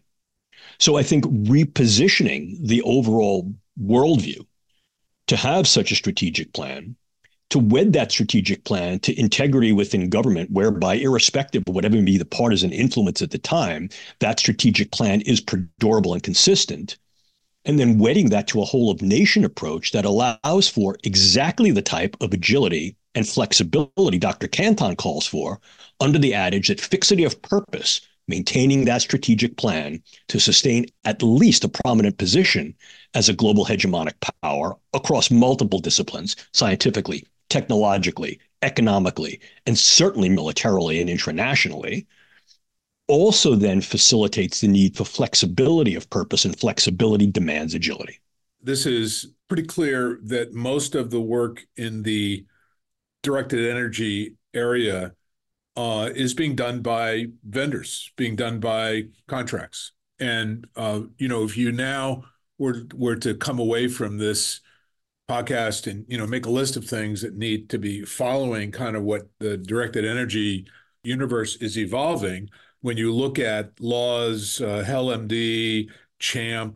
So I think repositioning the overall worldview to have such a strategic plan, to wed that strategic plan to integrity within government, whereby irrespective of whatever may be the partisan influence at the time, that strategic plan is perdurable and consistent, and then wedding that to a whole of nation approach that allows for exactly the type of agility and flexibility Dr. Canton calls for under the adage that fixity of purpose, maintaining that strategic plan to sustain at least a prominent position as a global hegemonic power across multiple disciplines, scientifically, technologically, economically, and certainly militarily and internationally, also then facilitates the need for flexibility of purpose, and flexibility demands agility. This is pretty clear that most of the work in the directed energy area is being done by vendors, being done by contracts. And, if you now were to come away from this podcast and, make a list of things that need to be following kind of what the directed energy universe is evolving, when you look at laws, HEL-MD, CHAMP,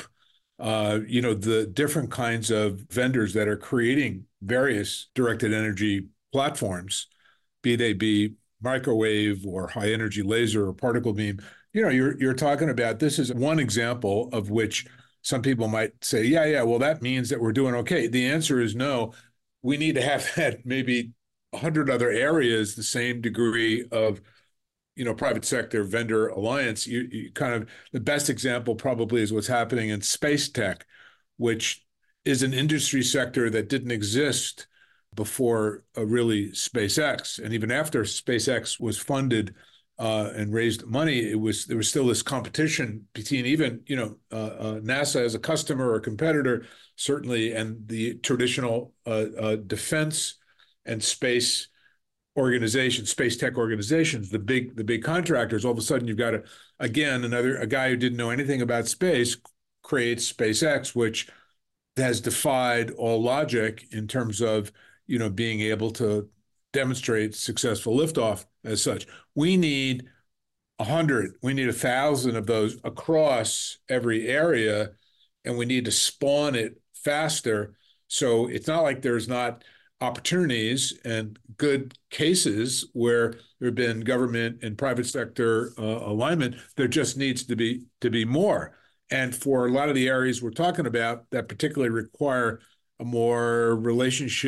the different kinds of vendors that are creating various directed energy platforms, be they be microwave or high energy laser or particle beam, you're talking about, this is one example of which some people might say, yeah, well, that means that we're doing okay. The answer is no. We need to have that maybe 100 other areas, the same degree of private sector vendor alliance. You kind of, the best example probably is what's happening in space tech, which is an industry sector that didn't exist before really SpaceX. And even after SpaceX was funded and raised money, there was still this competition between even, NASA as a customer or competitor, certainly, and the traditional defense and space organizations, space tech organizations, the big contractors. All of a sudden, you've got a guy who didn't know anything about space creates SpaceX, which has defied all logic in terms of being able to demonstrate successful liftoff as such. We need 100, we need 1,000 of those across every area, and we need to spawn it faster. So it's not like there's not opportunities and good cases where there have been government and private sector alignment. There just needs to be more. And for a lot of the areas we're talking about that particularly require a more relationship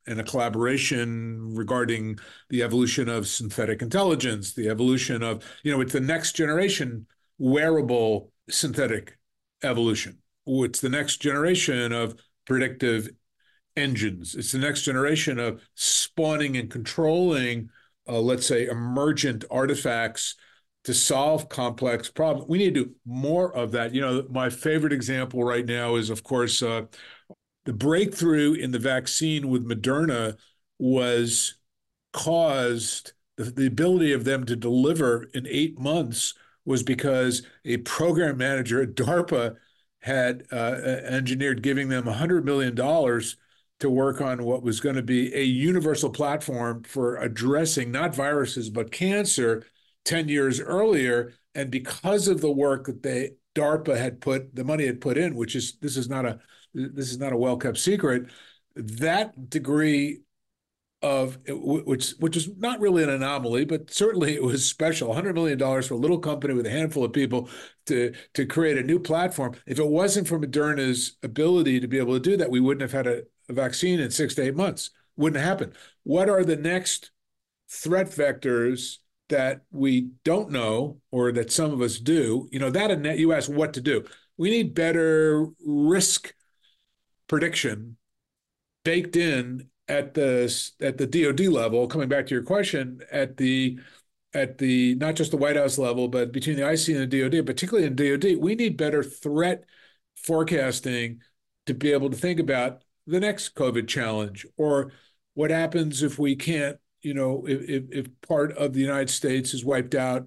and a collaboration regarding the evolution of synthetic intelligence, the evolution of, it's the next generation wearable synthetic evolution. It's the next generation of predictive engines. It's the next generation of spawning and controlling, let's say, emergent artifacts to solve complex problems. We need to do more of that. My favorite example right now is, of course, the breakthrough in the vaccine with Moderna was caused, the ability of them to deliver in 8 months was because a program manager at DARPA had engineered giving them $100 million to work on what was going to be a universal platform for addressing not viruses, but cancer 10 years earlier. And because of the work that DARPA had the money had put in, this is not a well-kept secret, that degree of which is not really an anomaly, but certainly it was special. $100 million for a little company with a handful of people to create a new platform. If it wasn't for Moderna's ability to be able to do that, we wouldn't have had a vaccine in 6 to 8 months. Wouldn't happen. What are the next threat vectors that we don't know, or that some of us do? You ask what to do. We need better risk prediction baked in at the DoD level. Coming back to your question, at the not just the White House level, but between the IC and the DoD, particularly in DoD, we need better threat forecasting to be able to think about the next COVID challenge, or what happens if we can't, if part of the United States is wiped out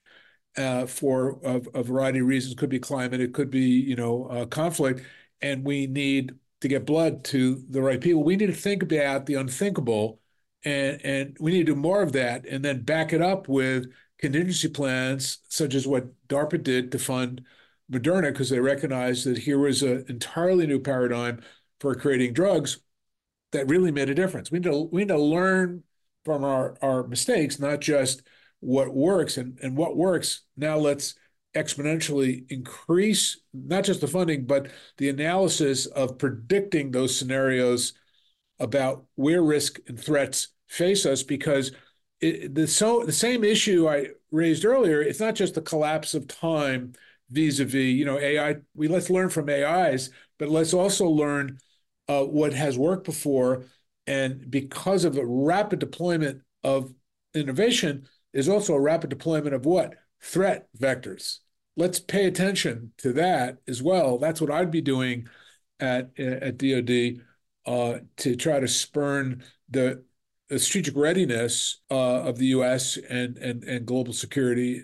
for a variety of reasons. Could be climate, it could be, conflict, and we need to get blood to the right people. We need to think about the unthinkable, and we need to do more of that, and then back it up with contingency plans, such as what DARPA did to fund Moderna, because they recognized that here was an entirely new paradigm for creating drugs that really made a difference. We need to learn from our mistakes, not just what works, and what works. Now let's exponentially increase not just the funding, but the analysis of predicting those scenarios about where risk and threats face us, because the same issue I raised earlier, it's not just the collapse of time vis-a-vis, AI. Let's learn from AIs, but let's also learn what has worked before. And because of the rapid deployment of innovation, is also a rapid deployment of what? Threat vectors. Let's pay attention to that as well. That's what I'd be doing at DoD to try to spurn the strategic readiness of the U.S. and global security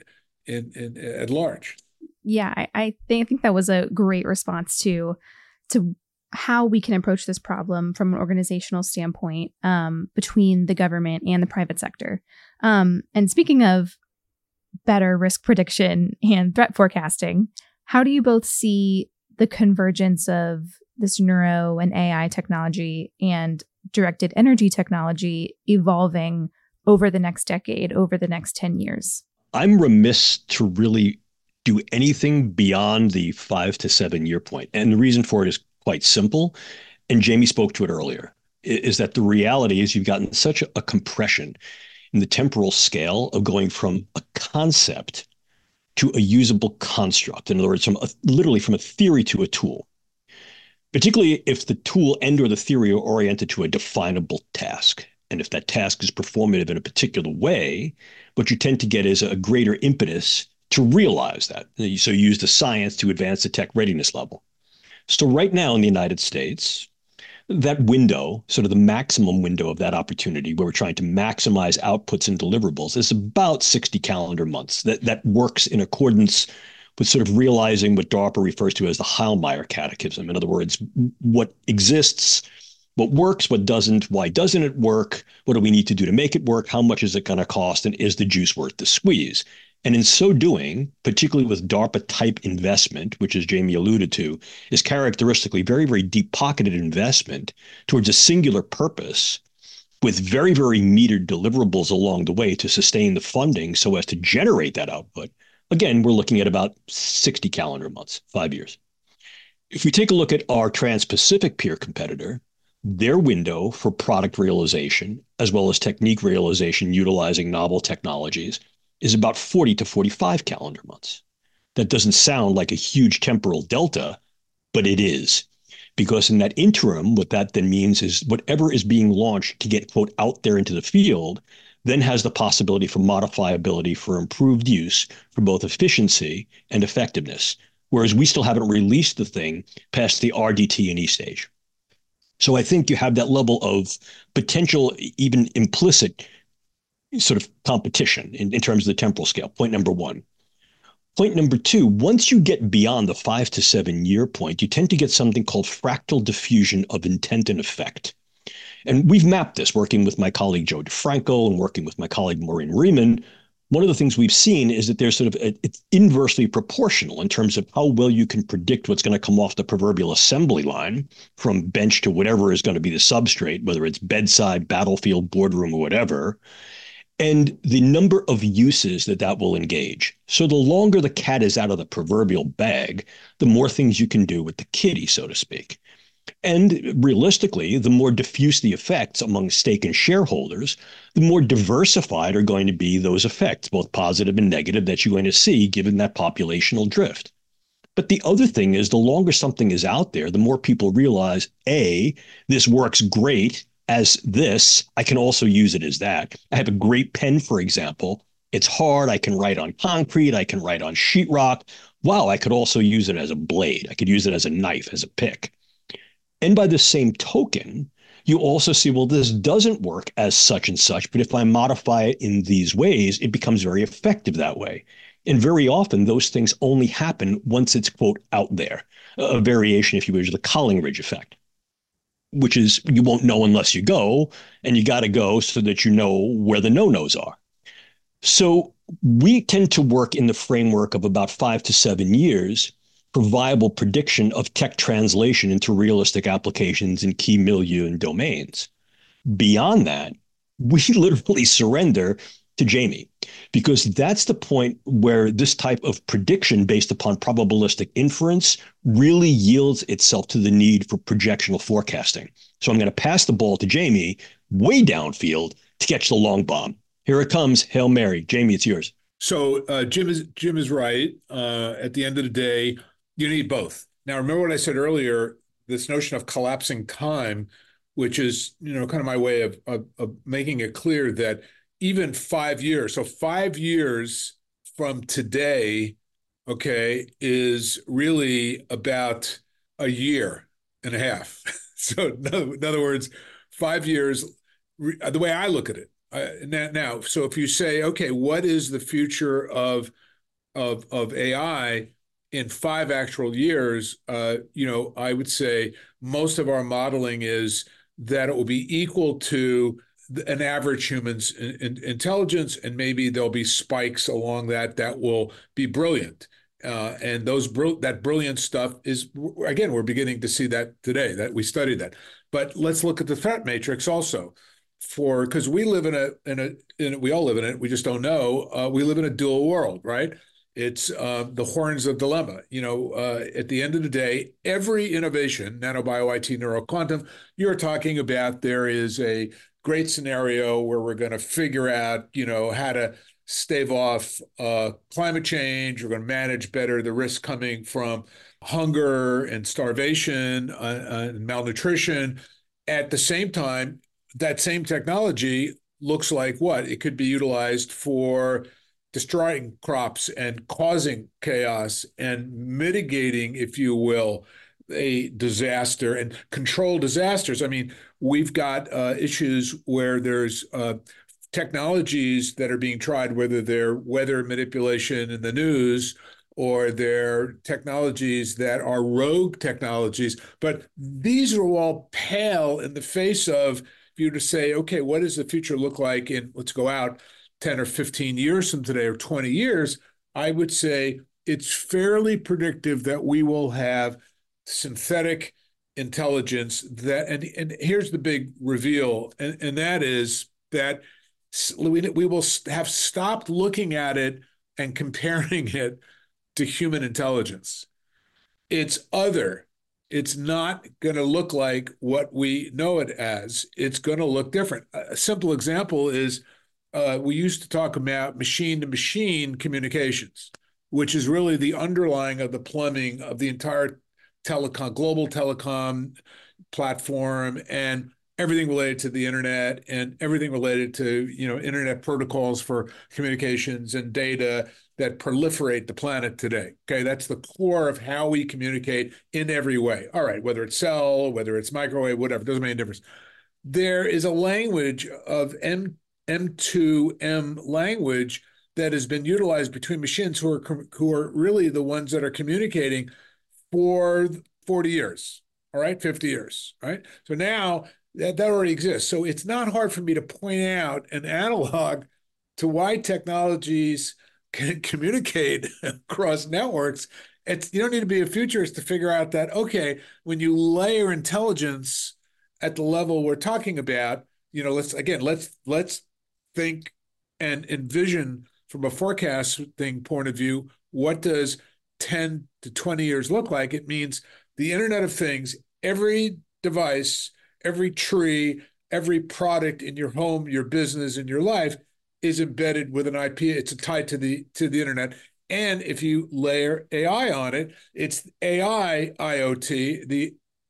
at large. Yeah, I think that was a great response to how we can approach this problem from an organizational standpoint between the government and the private sector. And speaking of better risk prediction and threat forecasting, how do you both see the convergence of this neuro and AI technology and directed energy technology evolving over the next decade, over the next 10 years? I'm remiss to really do anything beyond the 5 to 7 year point. And the reason for it is quite simple. And Jamie spoke to it earlier, is that the reality is you've gotten such a compression in the temporal scale of going from a concept to a usable construct. In other words, literally from a theory to a tool, particularly if the tool and or the theory are oriented to a definable task. And if that task is performative in a particular way, what you tend to get is a greater impetus to realize that. So you use the science to advance the tech readiness level. So right now in the United States, that window, sort of the maximum window of that opportunity where we're trying to maximize outputs and deliverables, is about 60 calendar months. That works in accordance with sort of realizing what DARPA refers to as the Heilmeier catechism. In other words, what exists, what works, what doesn't, why doesn't it work, what do we need to do to make it work, how much is it going to cost, and is the juice worth the squeeze? And in so doing, particularly with DARPA-type investment, which, as Jamie alluded to, is characteristically very, very deep-pocketed investment towards a singular purpose with very, very metered deliverables along the way to sustain the funding so as to generate that output. Again, we're looking at about 60 calendar months, 5 years. If we take a look at our Trans-Pacific peer competitor, their window for product realization, as well as technique realization utilizing novel technologies, is about 40 to 45 calendar months. That doesn't sound like a huge temporal delta, but it is. Because in that interim, what that then means is whatever is being launched to get, quote, out there into the field, then has the possibility for modifiability for improved use for both efficiency and effectiveness. Whereas we still haven't released the thing past the RDT and E stage. So I think you have that level of potential, even implicit sort of competition in terms of the temporal scale. Point number one. Point number two, once you get beyond the 5 to 7 year point, you tend to get something called fractal diffusion of intent and effect. And we've mapped this working with my colleague Joe DeFranco and working with my colleague Maureen Riemann. One of the things we've seen is that there's sort of it's inversely proportional in terms of how well you can predict what's going to come off the proverbial assembly line from bench to whatever is going to be the substrate, whether it's bedside, battlefield, boardroom, or whatever, and the number of uses that that will engage. So the longer the cat is out of the proverbial bag, the more things you can do with the kitty, so to speak. And realistically, the more diffuse the effects among stake and shareholders, the more diversified are going to be those effects, both positive and negative, that you're going to see given that populational drift. But the other thing is the longer something is out there, the more people realize, A, this works great as this. I can also use it as that. I have a great pen, for example. It's hard. I can write on concrete. I can write on sheetrock. Wow, I could also use it as a blade. I could use it as a knife, as a pick. And by the same token, you also see, well, this doesn't work as such and such, but if I modify it in these ways, it becomes very effective that way. And very often those things only happen once it's, quote, out there. A variation, if you wish, of the Collingridge effect, which is you won't know unless you go, and you got to go so that you know where the no-nos are. So we tend to work in the framework of about 5 to 7 years for viable prediction of tech translation into realistic applications in key milieu and domains. Beyond that, we literally surrender to Jamie, because that's the point where this type of prediction based upon probabilistic inference really yields itself to the need for projectional forecasting. So I'm going to pass the ball to Jamie way downfield to catch the long bomb. Here it comes. Hail Mary. Jamie, it's yours. So Jim is right. At the end of the day, you need both. Now, remember what I said earlier, this notion of collapsing time, which is, kind of my way of making it clear that even 5 years, so 5 years from today, okay, is really about a year and a half. So in other words, 5 years, the way I look at it, now, so if you say, okay, what is the future of AI in 5 actual years? I would say most of our modeling is that it will be equal to an average human's intelligence, and maybe there'll be spikes along that will be brilliant. And that brilliant stuff is, again, we're beginning to see that today, that we studied that. But let's look at the threat matrix also. Because we live we all live in it, we just don't know. We live in a dual world, right? It's the horns of dilemma. At the end of the day, every innovation, nanobio, IT, neuroquantum, you're talking about, there is a great scenario where we're going to figure out, how to stave off climate change. We're going to manage better the risk coming from hunger and starvation and malnutrition. At the same time, that same technology looks like what? It could be utilized for destroying crops and causing chaos and mitigating, if you will, a disaster and control disasters. I mean, we've got issues where there's technologies that are being tried, whether they're weather manipulation in the news or they're technologies that are rogue technologies. But these are all pale in the face of, if you were to say, okay, what does the future look like in, let's go out 10 or 15 years from today or 20 years, I would say it's fairly predictive that we will have synthetic intelligence that, and here's the big reveal, and that is that we will have stopped looking at it and comparing it to human intelligence. It's other It's not going to look like what we know it as. It's going to look different. A simple example is we used to talk about machine-to-machine communications, which is really the underlying of the plumbing of the entire global telecom platform, and everything related to the internet and everything related to, internet protocols for communications and data that proliferate the planet today. Okay, that's the core of how we communicate in every way. All right, whether it's cell, whether it's microwave, whatever, doesn't make any difference. There is a language of M2M language that has been utilized between machines who are really the ones that are communicating for 40 years, all right, 50 years, right? So now that already exists. So it's not hard for me to point out an analog to why technologies can communicate across networks. You don't need to be a futurist to figure out that, okay, when you layer intelligence at the level we're talking about, let's think and envision from a forecasting point of view, what does 10 to 20 years look like? It means the Internet of Things, every device, every tree, every product in your home, your business, and your life is embedded with an IP. It's tied to the internet. And if you layer AI on it, it's AI, IoT, the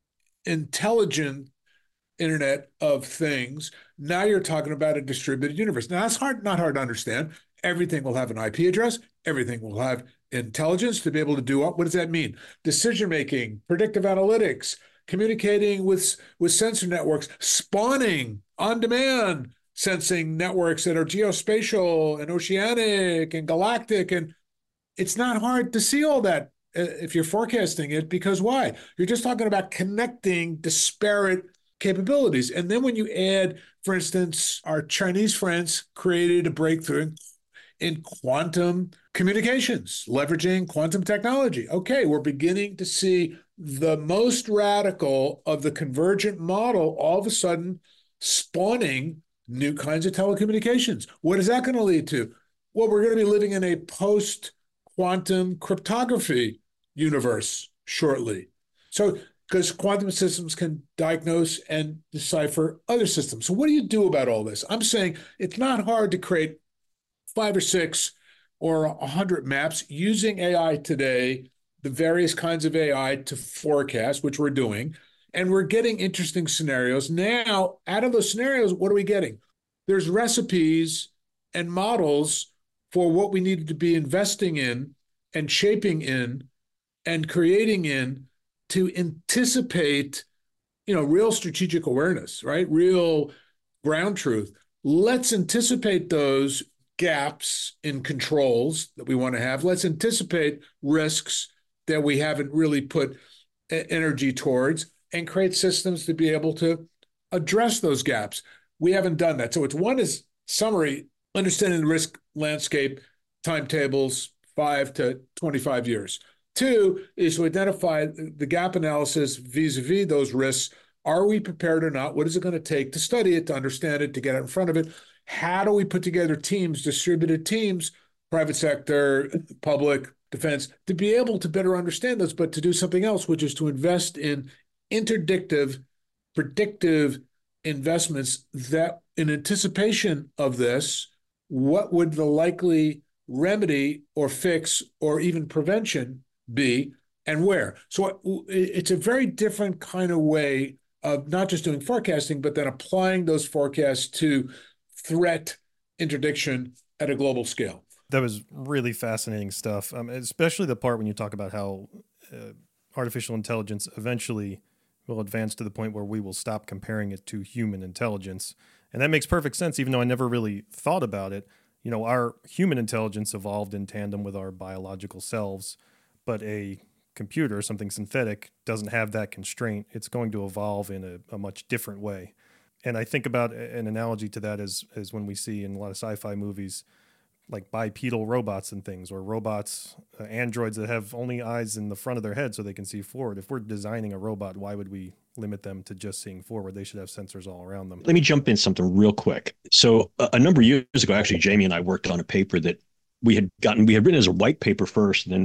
intelligent Internet of Things. Now you're talking about a distributed universe. Now that's not hard to understand. Everything will have an IP address. Everything will have intelligence to be able to do what does that mean? Decision making, predictive analytics, communicating with sensor networks, spawning on demand sensing networks that are geospatial and oceanic and galactic. And it's not hard to see all that if you're forecasting it, because why? You're just talking about connecting disparate capabilities. And then when you add, for instance, our Chinese friends created a breakthrough in quantum communications, leveraging quantum technology. Okay, we're beginning to see the most radical of the convergent model all of a sudden spawning new kinds of telecommunications. What is that going to lead to? Well, we're going to be living in a post-quantum cryptography universe shortly. So, because quantum systems can diagnose and decipher other systems. So what do you do about all this? I'm saying it's not hard to create 5 or 6 or 100 maps using AI today, the various kinds of AI to forecast, which we're doing. And we're getting interesting scenarios. Now, out of those scenarios, what are we getting? There's recipes and models for what we needed to be investing in and shaping in and creating in to anticipate, real strategic awareness, right? Real ground truth. Let's anticipate those gaps in controls that we want to have. Let's anticipate risks that we haven't really put energy towards and create systems to be able to address those gaps. We haven't done that. So one is summary, understanding the risk landscape, timetables, 5 to 25 years. 2 is to identify the gap analysis vis-a-vis those risks. Are we prepared or not? What is it going to take to study it, to understand it, to get out in front of it? How do we put together teams, distributed teams, private sector, public, defense, to be able to better understand those, but to do something else, which is to invest in interdictive, predictive investments that in anticipation of this, what would the likely remedy or fix or even prevention be and where? So it's a very different kind of way of not just doing forecasting, but then applying those forecasts to threat interdiction at a global scale. That was really fascinating stuff, especially the part when you talk about how artificial intelligence eventually will advance to the point where we will stop comparing it to human intelligence. And that makes perfect sense, even though I never really thought about it. Our human intelligence evolved in tandem with our biological selves, but a computer, something synthetic, doesn't have that constraint. It's going to evolve in a much different way. And I think about an analogy to that as when we see in a lot of sci-fi movies, like bipedal robots and things, or robots, androids that have only eyes in the front of their head so they can see forward. If we're designing a robot, why would we limit them to just seeing forward? They should have sensors all around them. Let me jump in something real quick. So a number of years ago, actually, Jamie and I worked on a paper that we had written as a white paper first, and then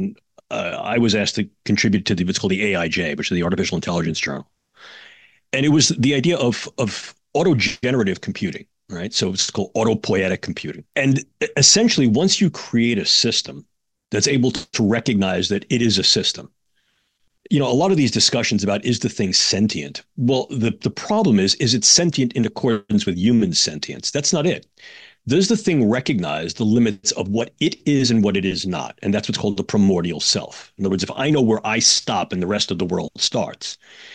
I was asked to contribute to what's called the AIJ, which is the Artificial Intelligence Journal. And it was the idea of auto-generative computing, right? So it's called autopoietic computing. And essentially, once you create a system that's able to recognize that it is a system, a lot of these discussions about is the thing sentient? Well, the problem is it sentient in accordance with human sentience? That's not it. Does the thing recognize the limits of what it is and what it is not? And that's what's called the primordial self. In other words, if I know where I stop and the rest of the world starts.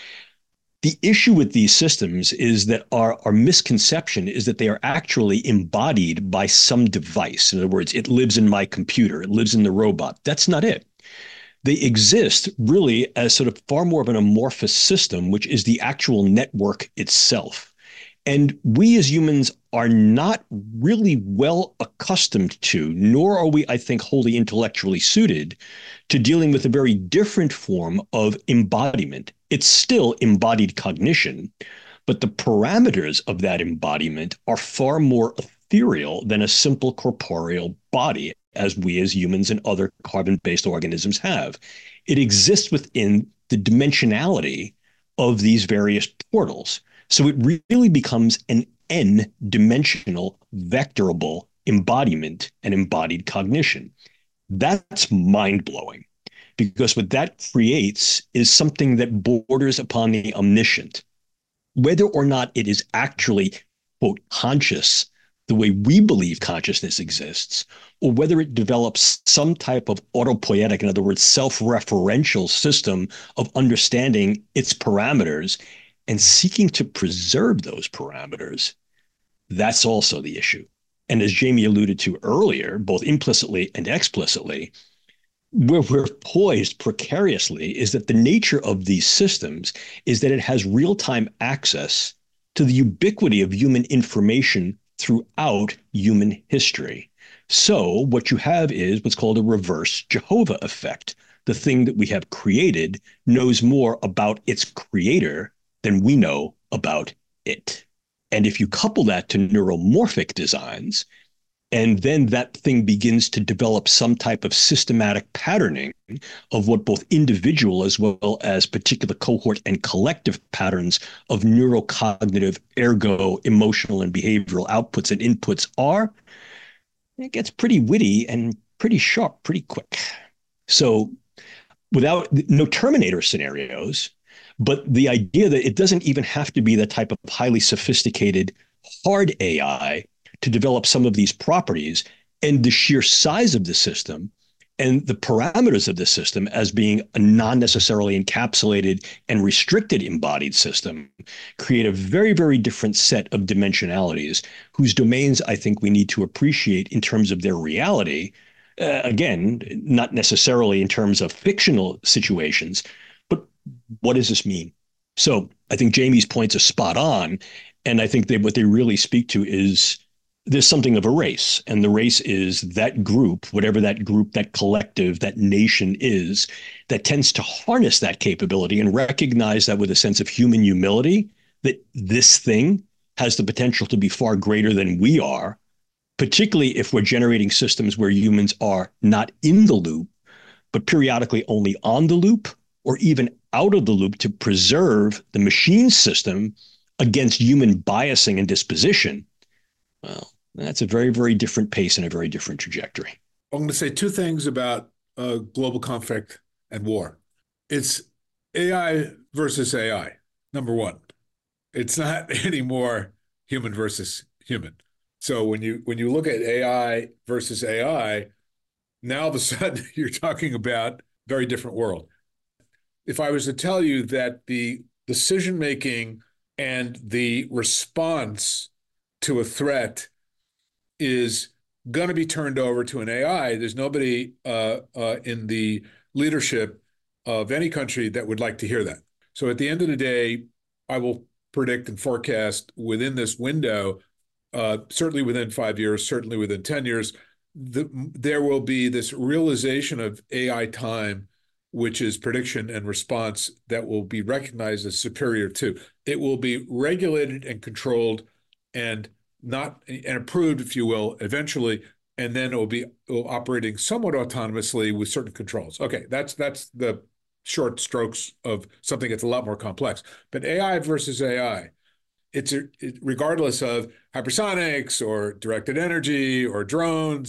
The issue with these systems is that our misconception is that they are actually embodied by some device. In other words, it lives in my computer, it lives in the robot. That's not it. They exist really as sort of far more of an amorphous system, which is the actual network itself. And we as humans are not really well accustomed to, nor are we, I think, wholly intellectually suited to dealing with a very different form of embodiment. It's still embodied cognition, but the parameters of that embodiment are far more ethereal than a simple corporeal body, as we as humans and other carbon-based organisms have. It exists within the dimensionality of these various portals. So it really becomes an n-dimensional vectorable embodiment and embodied cognition. That's mind-blowing, because what that creates is something that borders upon the omniscient. Whether or not it is actually, quote, conscious, the way we believe consciousness exists, or whether it develops some type of autopoietic, in other words, self-referential system of understanding its parameters and seeking to preserve those parameters, that's also the issue. And as Jamie alluded to earlier, both implicitly and explicitly, where we're poised precariously is that the nature of these systems is that it has real-time access to the ubiquity of human information throughout human history. So what you have is what's called a reverse Jehovah effect. The thing that we have created knows more about its creator than we know about it. And if you couple that to neuromorphic designs, and then that thing begins to develop some type of systematic patterning of what both individual as well as particular cohort and collective patterns of neurocognitive, ergo, emotional and behavioral outputs and inputs are, it gets pretty witty and pretty sharp pretty quick. So without no Terminator scenarios, but the idea that it doesn't even have to be the type of highly sophisticated hard AI to develop some of these properties, and the sheer size of the system and the parameters of the system as being a non-necessarily encapsulated and restricted embodied system create a very, very different set of dimensionalities whose domains I think we need to appreciate in terms of their reality. Again, not necessarily in terms of fictional situations, but what does this mean? So I think Jamie's points are spot on. And I think what they really speak to is there's something of a race, and the race is that group, whatever that group, that collective, that nation is, that tends to harness that capability and recognize that with a sense of human humility, that this thing has the potential to be far greater than we are, particularly if we're generating systems where humans are not in the loop, but periodically only on the loop or even out of the loop to preserve the machine system against human biasing and disposition. Well, that's a very, very different pace and a very different trajectory. I'm going to say two things about global conflict and war. It's AI versus AI, number one. It's not anymore human versus human. So when you look at AI versus AI, now all of a sudden you're talking about a very different world. If I was to tell you that the decision-making and the response to a threat is going to be turned over to an AI, there's nobody in the leadership of any country that would like to hear that. So at the end of the day, I will predict and forecast within this window, certainly within 5 years, certainly within 10 years, there will be this realization of AI time, which is prediction and response, that will be recognized as superior to. It will be regulated and controlled and approved, if you will, eventually and then it will operating somewhat autonomously with certain controls. Okay, that's the short strokes of something that's a lot more complex. But AI versus AI, regardless of hypersonics or directed energy or drones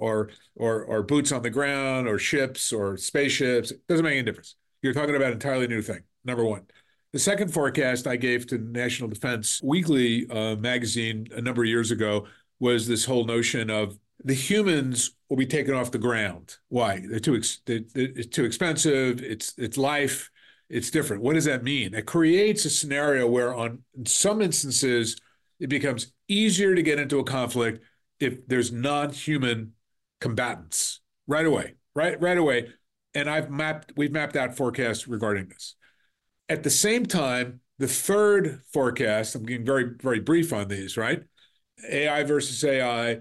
or boots on the ground or ships or spaceships, it doesn't make any difference. You're talking about an entirely new thing, number one. The second forecast I gave to National Defense Weekly magazine a number of years ago was this whole notion of the humans will be taken off the ground. Why? It's too expensive. It's life. It's different. What does that mean? It creates a scenario where in some instances, it becomes easier to get into a conflict if there's non-human combatants right away, right away. And we've mapped out forecasts regarding this. At the same time, the third forecast, I'm getting very, very brief on these, right? AI versus AI,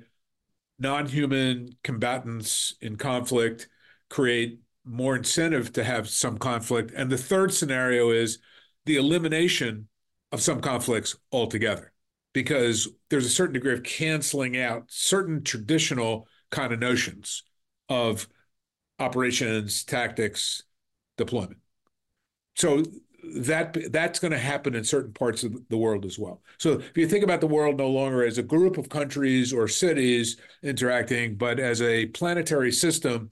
non-human combatants in conflict create more incentive to have some conflict. And the third scenario is the elimination of some conflicts altogether, because there's a certain degree of canceling out certain traditional kind of notions of operations, tactics, deployment. So that's going to happen in certain parts of the world as well. So if you think about the world no longer as a group of countries or cities interacting, but as a planetary system,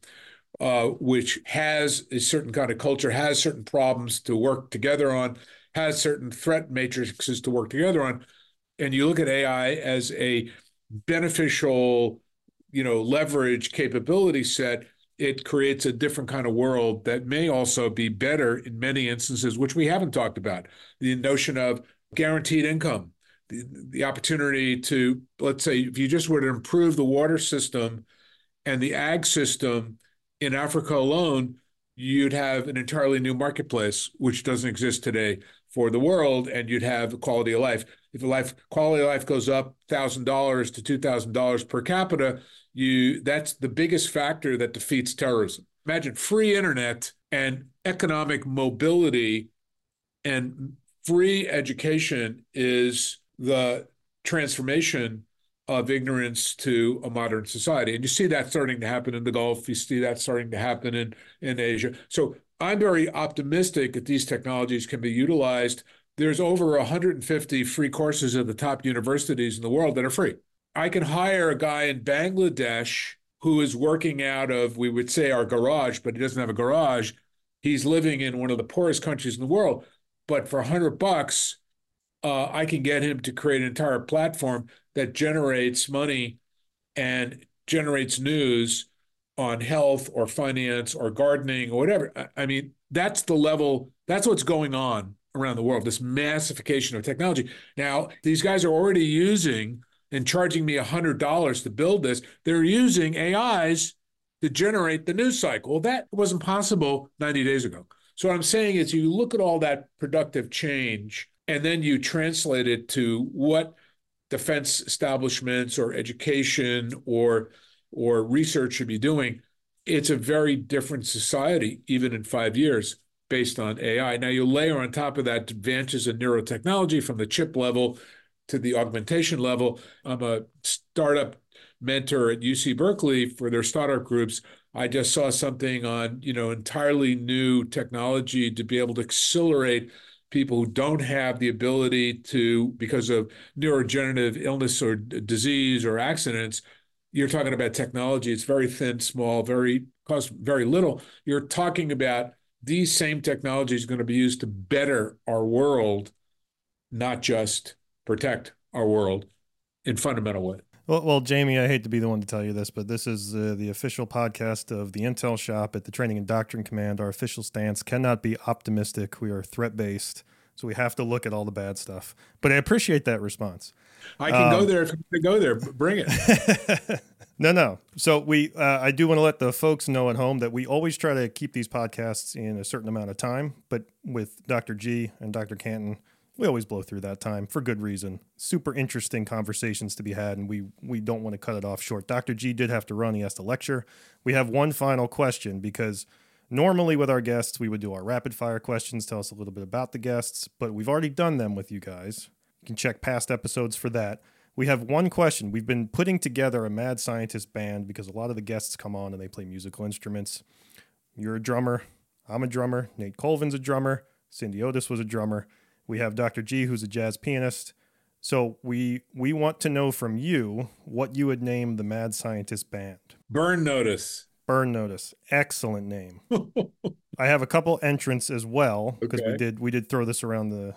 which has a certain kind of culture, has certain problems to work together on, has certain threat matrices to work together on, and you look at AI as a beneficial, leverage capability set, it creates a different kind of world that may also be better in many instances, which we haven't talked about. The notion of guaranteed income, the opportunity to, let's say, if you just were to improve the water system and the ag system in Africa alone, you'd have an entirely new marketplace, which doesn't exist today for the world, and you'd have quality of life. If quality of life goes up $1,000 to $2,000 per capita, that's the biggest factor that defeats terrorism. Imagine free internet and economic mobility and free education is the transformation of ignorance to a modern society. And you see that starting to happen in the Gulf. You see that starting to happen in Asia. So I'm very optimistic that these technologies can be utilized. There's over 150 free courses at the top universities in the world that are free. I can hire a guy in Bangladesh who is working out of, we would say, our garage, but he doesn't have a garage. He's living in one of the poorest countries in the world. But for $100, I can get him to create an entire platform that generates money and generates news on health or finance or gardening or whatever. I mean, that's the level, that's what's going on around the world, this massification of technology. Now, these guys are already using and charging me $100 to build this. They're using AIs to generate the news cycle. Well, that wasn't possible 90 days ago. So what I'm saying is you look at all that productive change and then you translate it to what defense establishments or education or research should be doing. It's a very different society, even in 5 years, based on AI. Now you layer on top of that advances in neurotechnology from the chip level to the augmentation level. I'm a startup mentor at UC Berkeley for their startup groups. I just saw something on, entirely new technology to be able to accelerate people who don't have the ability to, because of neurodegenerative illness or disease or accidents. You're talking about technology. It's very thin, small, costs very little. You're talking about these same technologies are going to be used to better our world, not just protect our world in fundamental way. Well, Jamie, I hate to be the one to tell you this, but this is the official podcast of the Intel Shop at the Training and Doctrine Command. Our official stance cannot be optimistic. We are threat-based, so we have to look at all the bad stuff. But I appreciate that response. I can go there if you want to go there. Bring it. No. So I do want to let the folks know at home that we always try to keep these podcasts in a certain amount of time, but with Dr. G and Dr. Canton, we always blow through that time for good reason. Super interesting conversations to be had, and we don't want to cut it off short. Dr. G did have to run. He has to lecture. We have one final question, because normally with our guests, we would do our rapid fire questions, tell us a little bit about the guests, but we've already done them with you guys. You can check past episodes for that. We have one question. We've been putting together a mad scientist band because a lot of the guests come on and they play musical instruments. You're a drummer. I'm a drummer. Nate Colvin's a drummer. Cindy Otis was a drummer. We have Dr. G, who's a jazz pianist. So we want to know from you what you would name the Mad Scientist Band. Burn Notice. Burn Notice. Excellent name. I have a couple entrants as well because we did throw this around the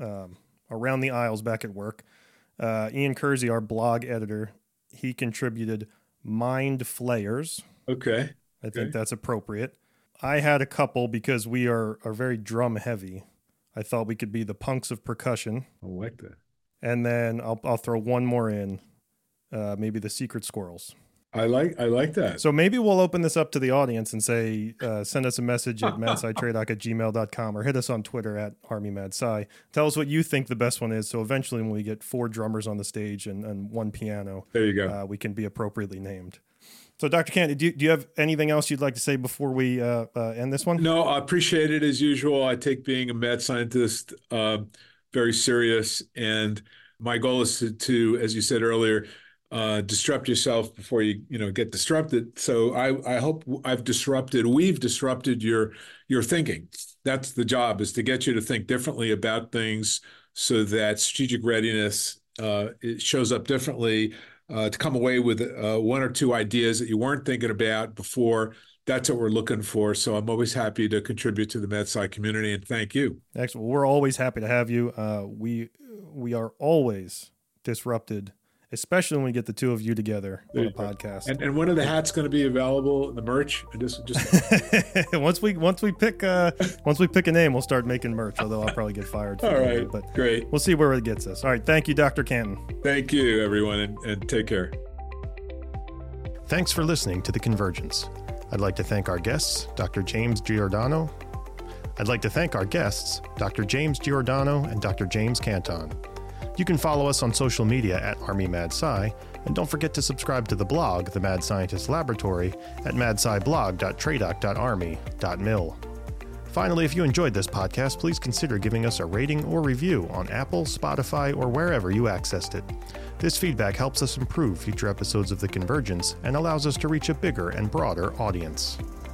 aisles back at work. Ian Kersey, our blog editor, he contributed Mind Flayers. Okay. I think that's appropriate. I had a couple because we are very drum heavy. I thought we could be the Punks of Percussion. I like that. And then I'll throw one more in, maybe the Secret Squirrels. I like that. So maybe we'll open this up to the audience and say, send us a message at madscitradoc@gmail.com or hit us on Twitter at ArmyMadSci. Tell us what you think the best one is. So eventually when we get 4 drummers on the stage and 1 piano, there you go. We can be appropriately named. So Dr. Kent, do you have anything else you'd like to say before we end this one? No, I appreciate it as usual. I take being a mad scientist very serious. And my goal is to, as you said earlier, disrupt yourself before you get disrupted. So I hope we've disrupted your thinking. That's the job, is to get you to think differently about things so that strategic readiness it shows up differently, to come away with 1 or 2 ideas that you weren't thinking about before. That's what we're looking for. So I'm always happy to contribute to the MadSci community, and thank you. Excellent. We're always happy to have you. We are always disrupted, especially when we get the 2 of you together on a podcast. And when are the hats going to be available? The merch? Just once we pick a name, we'll start making merch. Although I'll probably get fired. All right, but great. We'll see where it gets us. All right, thank you, Dr. Canton. Thank you, everyone, and take care. Thanks for listening to The Convergence. I'd like to thank our guests, Dr. James Giordano. and Dr. James Canton. You can follow us on social media at ArmyMadSci, and don't forget to subscribe to the blog, The Mad Scientist Laboratory, at madsciblog.tradoc.army.mil. Finally, if you enjoyed this podcast, please consider giving us a rating or review on Apple, Spotify, or wherever you accessed it. This feedback helps us improve future episodes of The Convergence and allows us to reach a bigger and broader audience.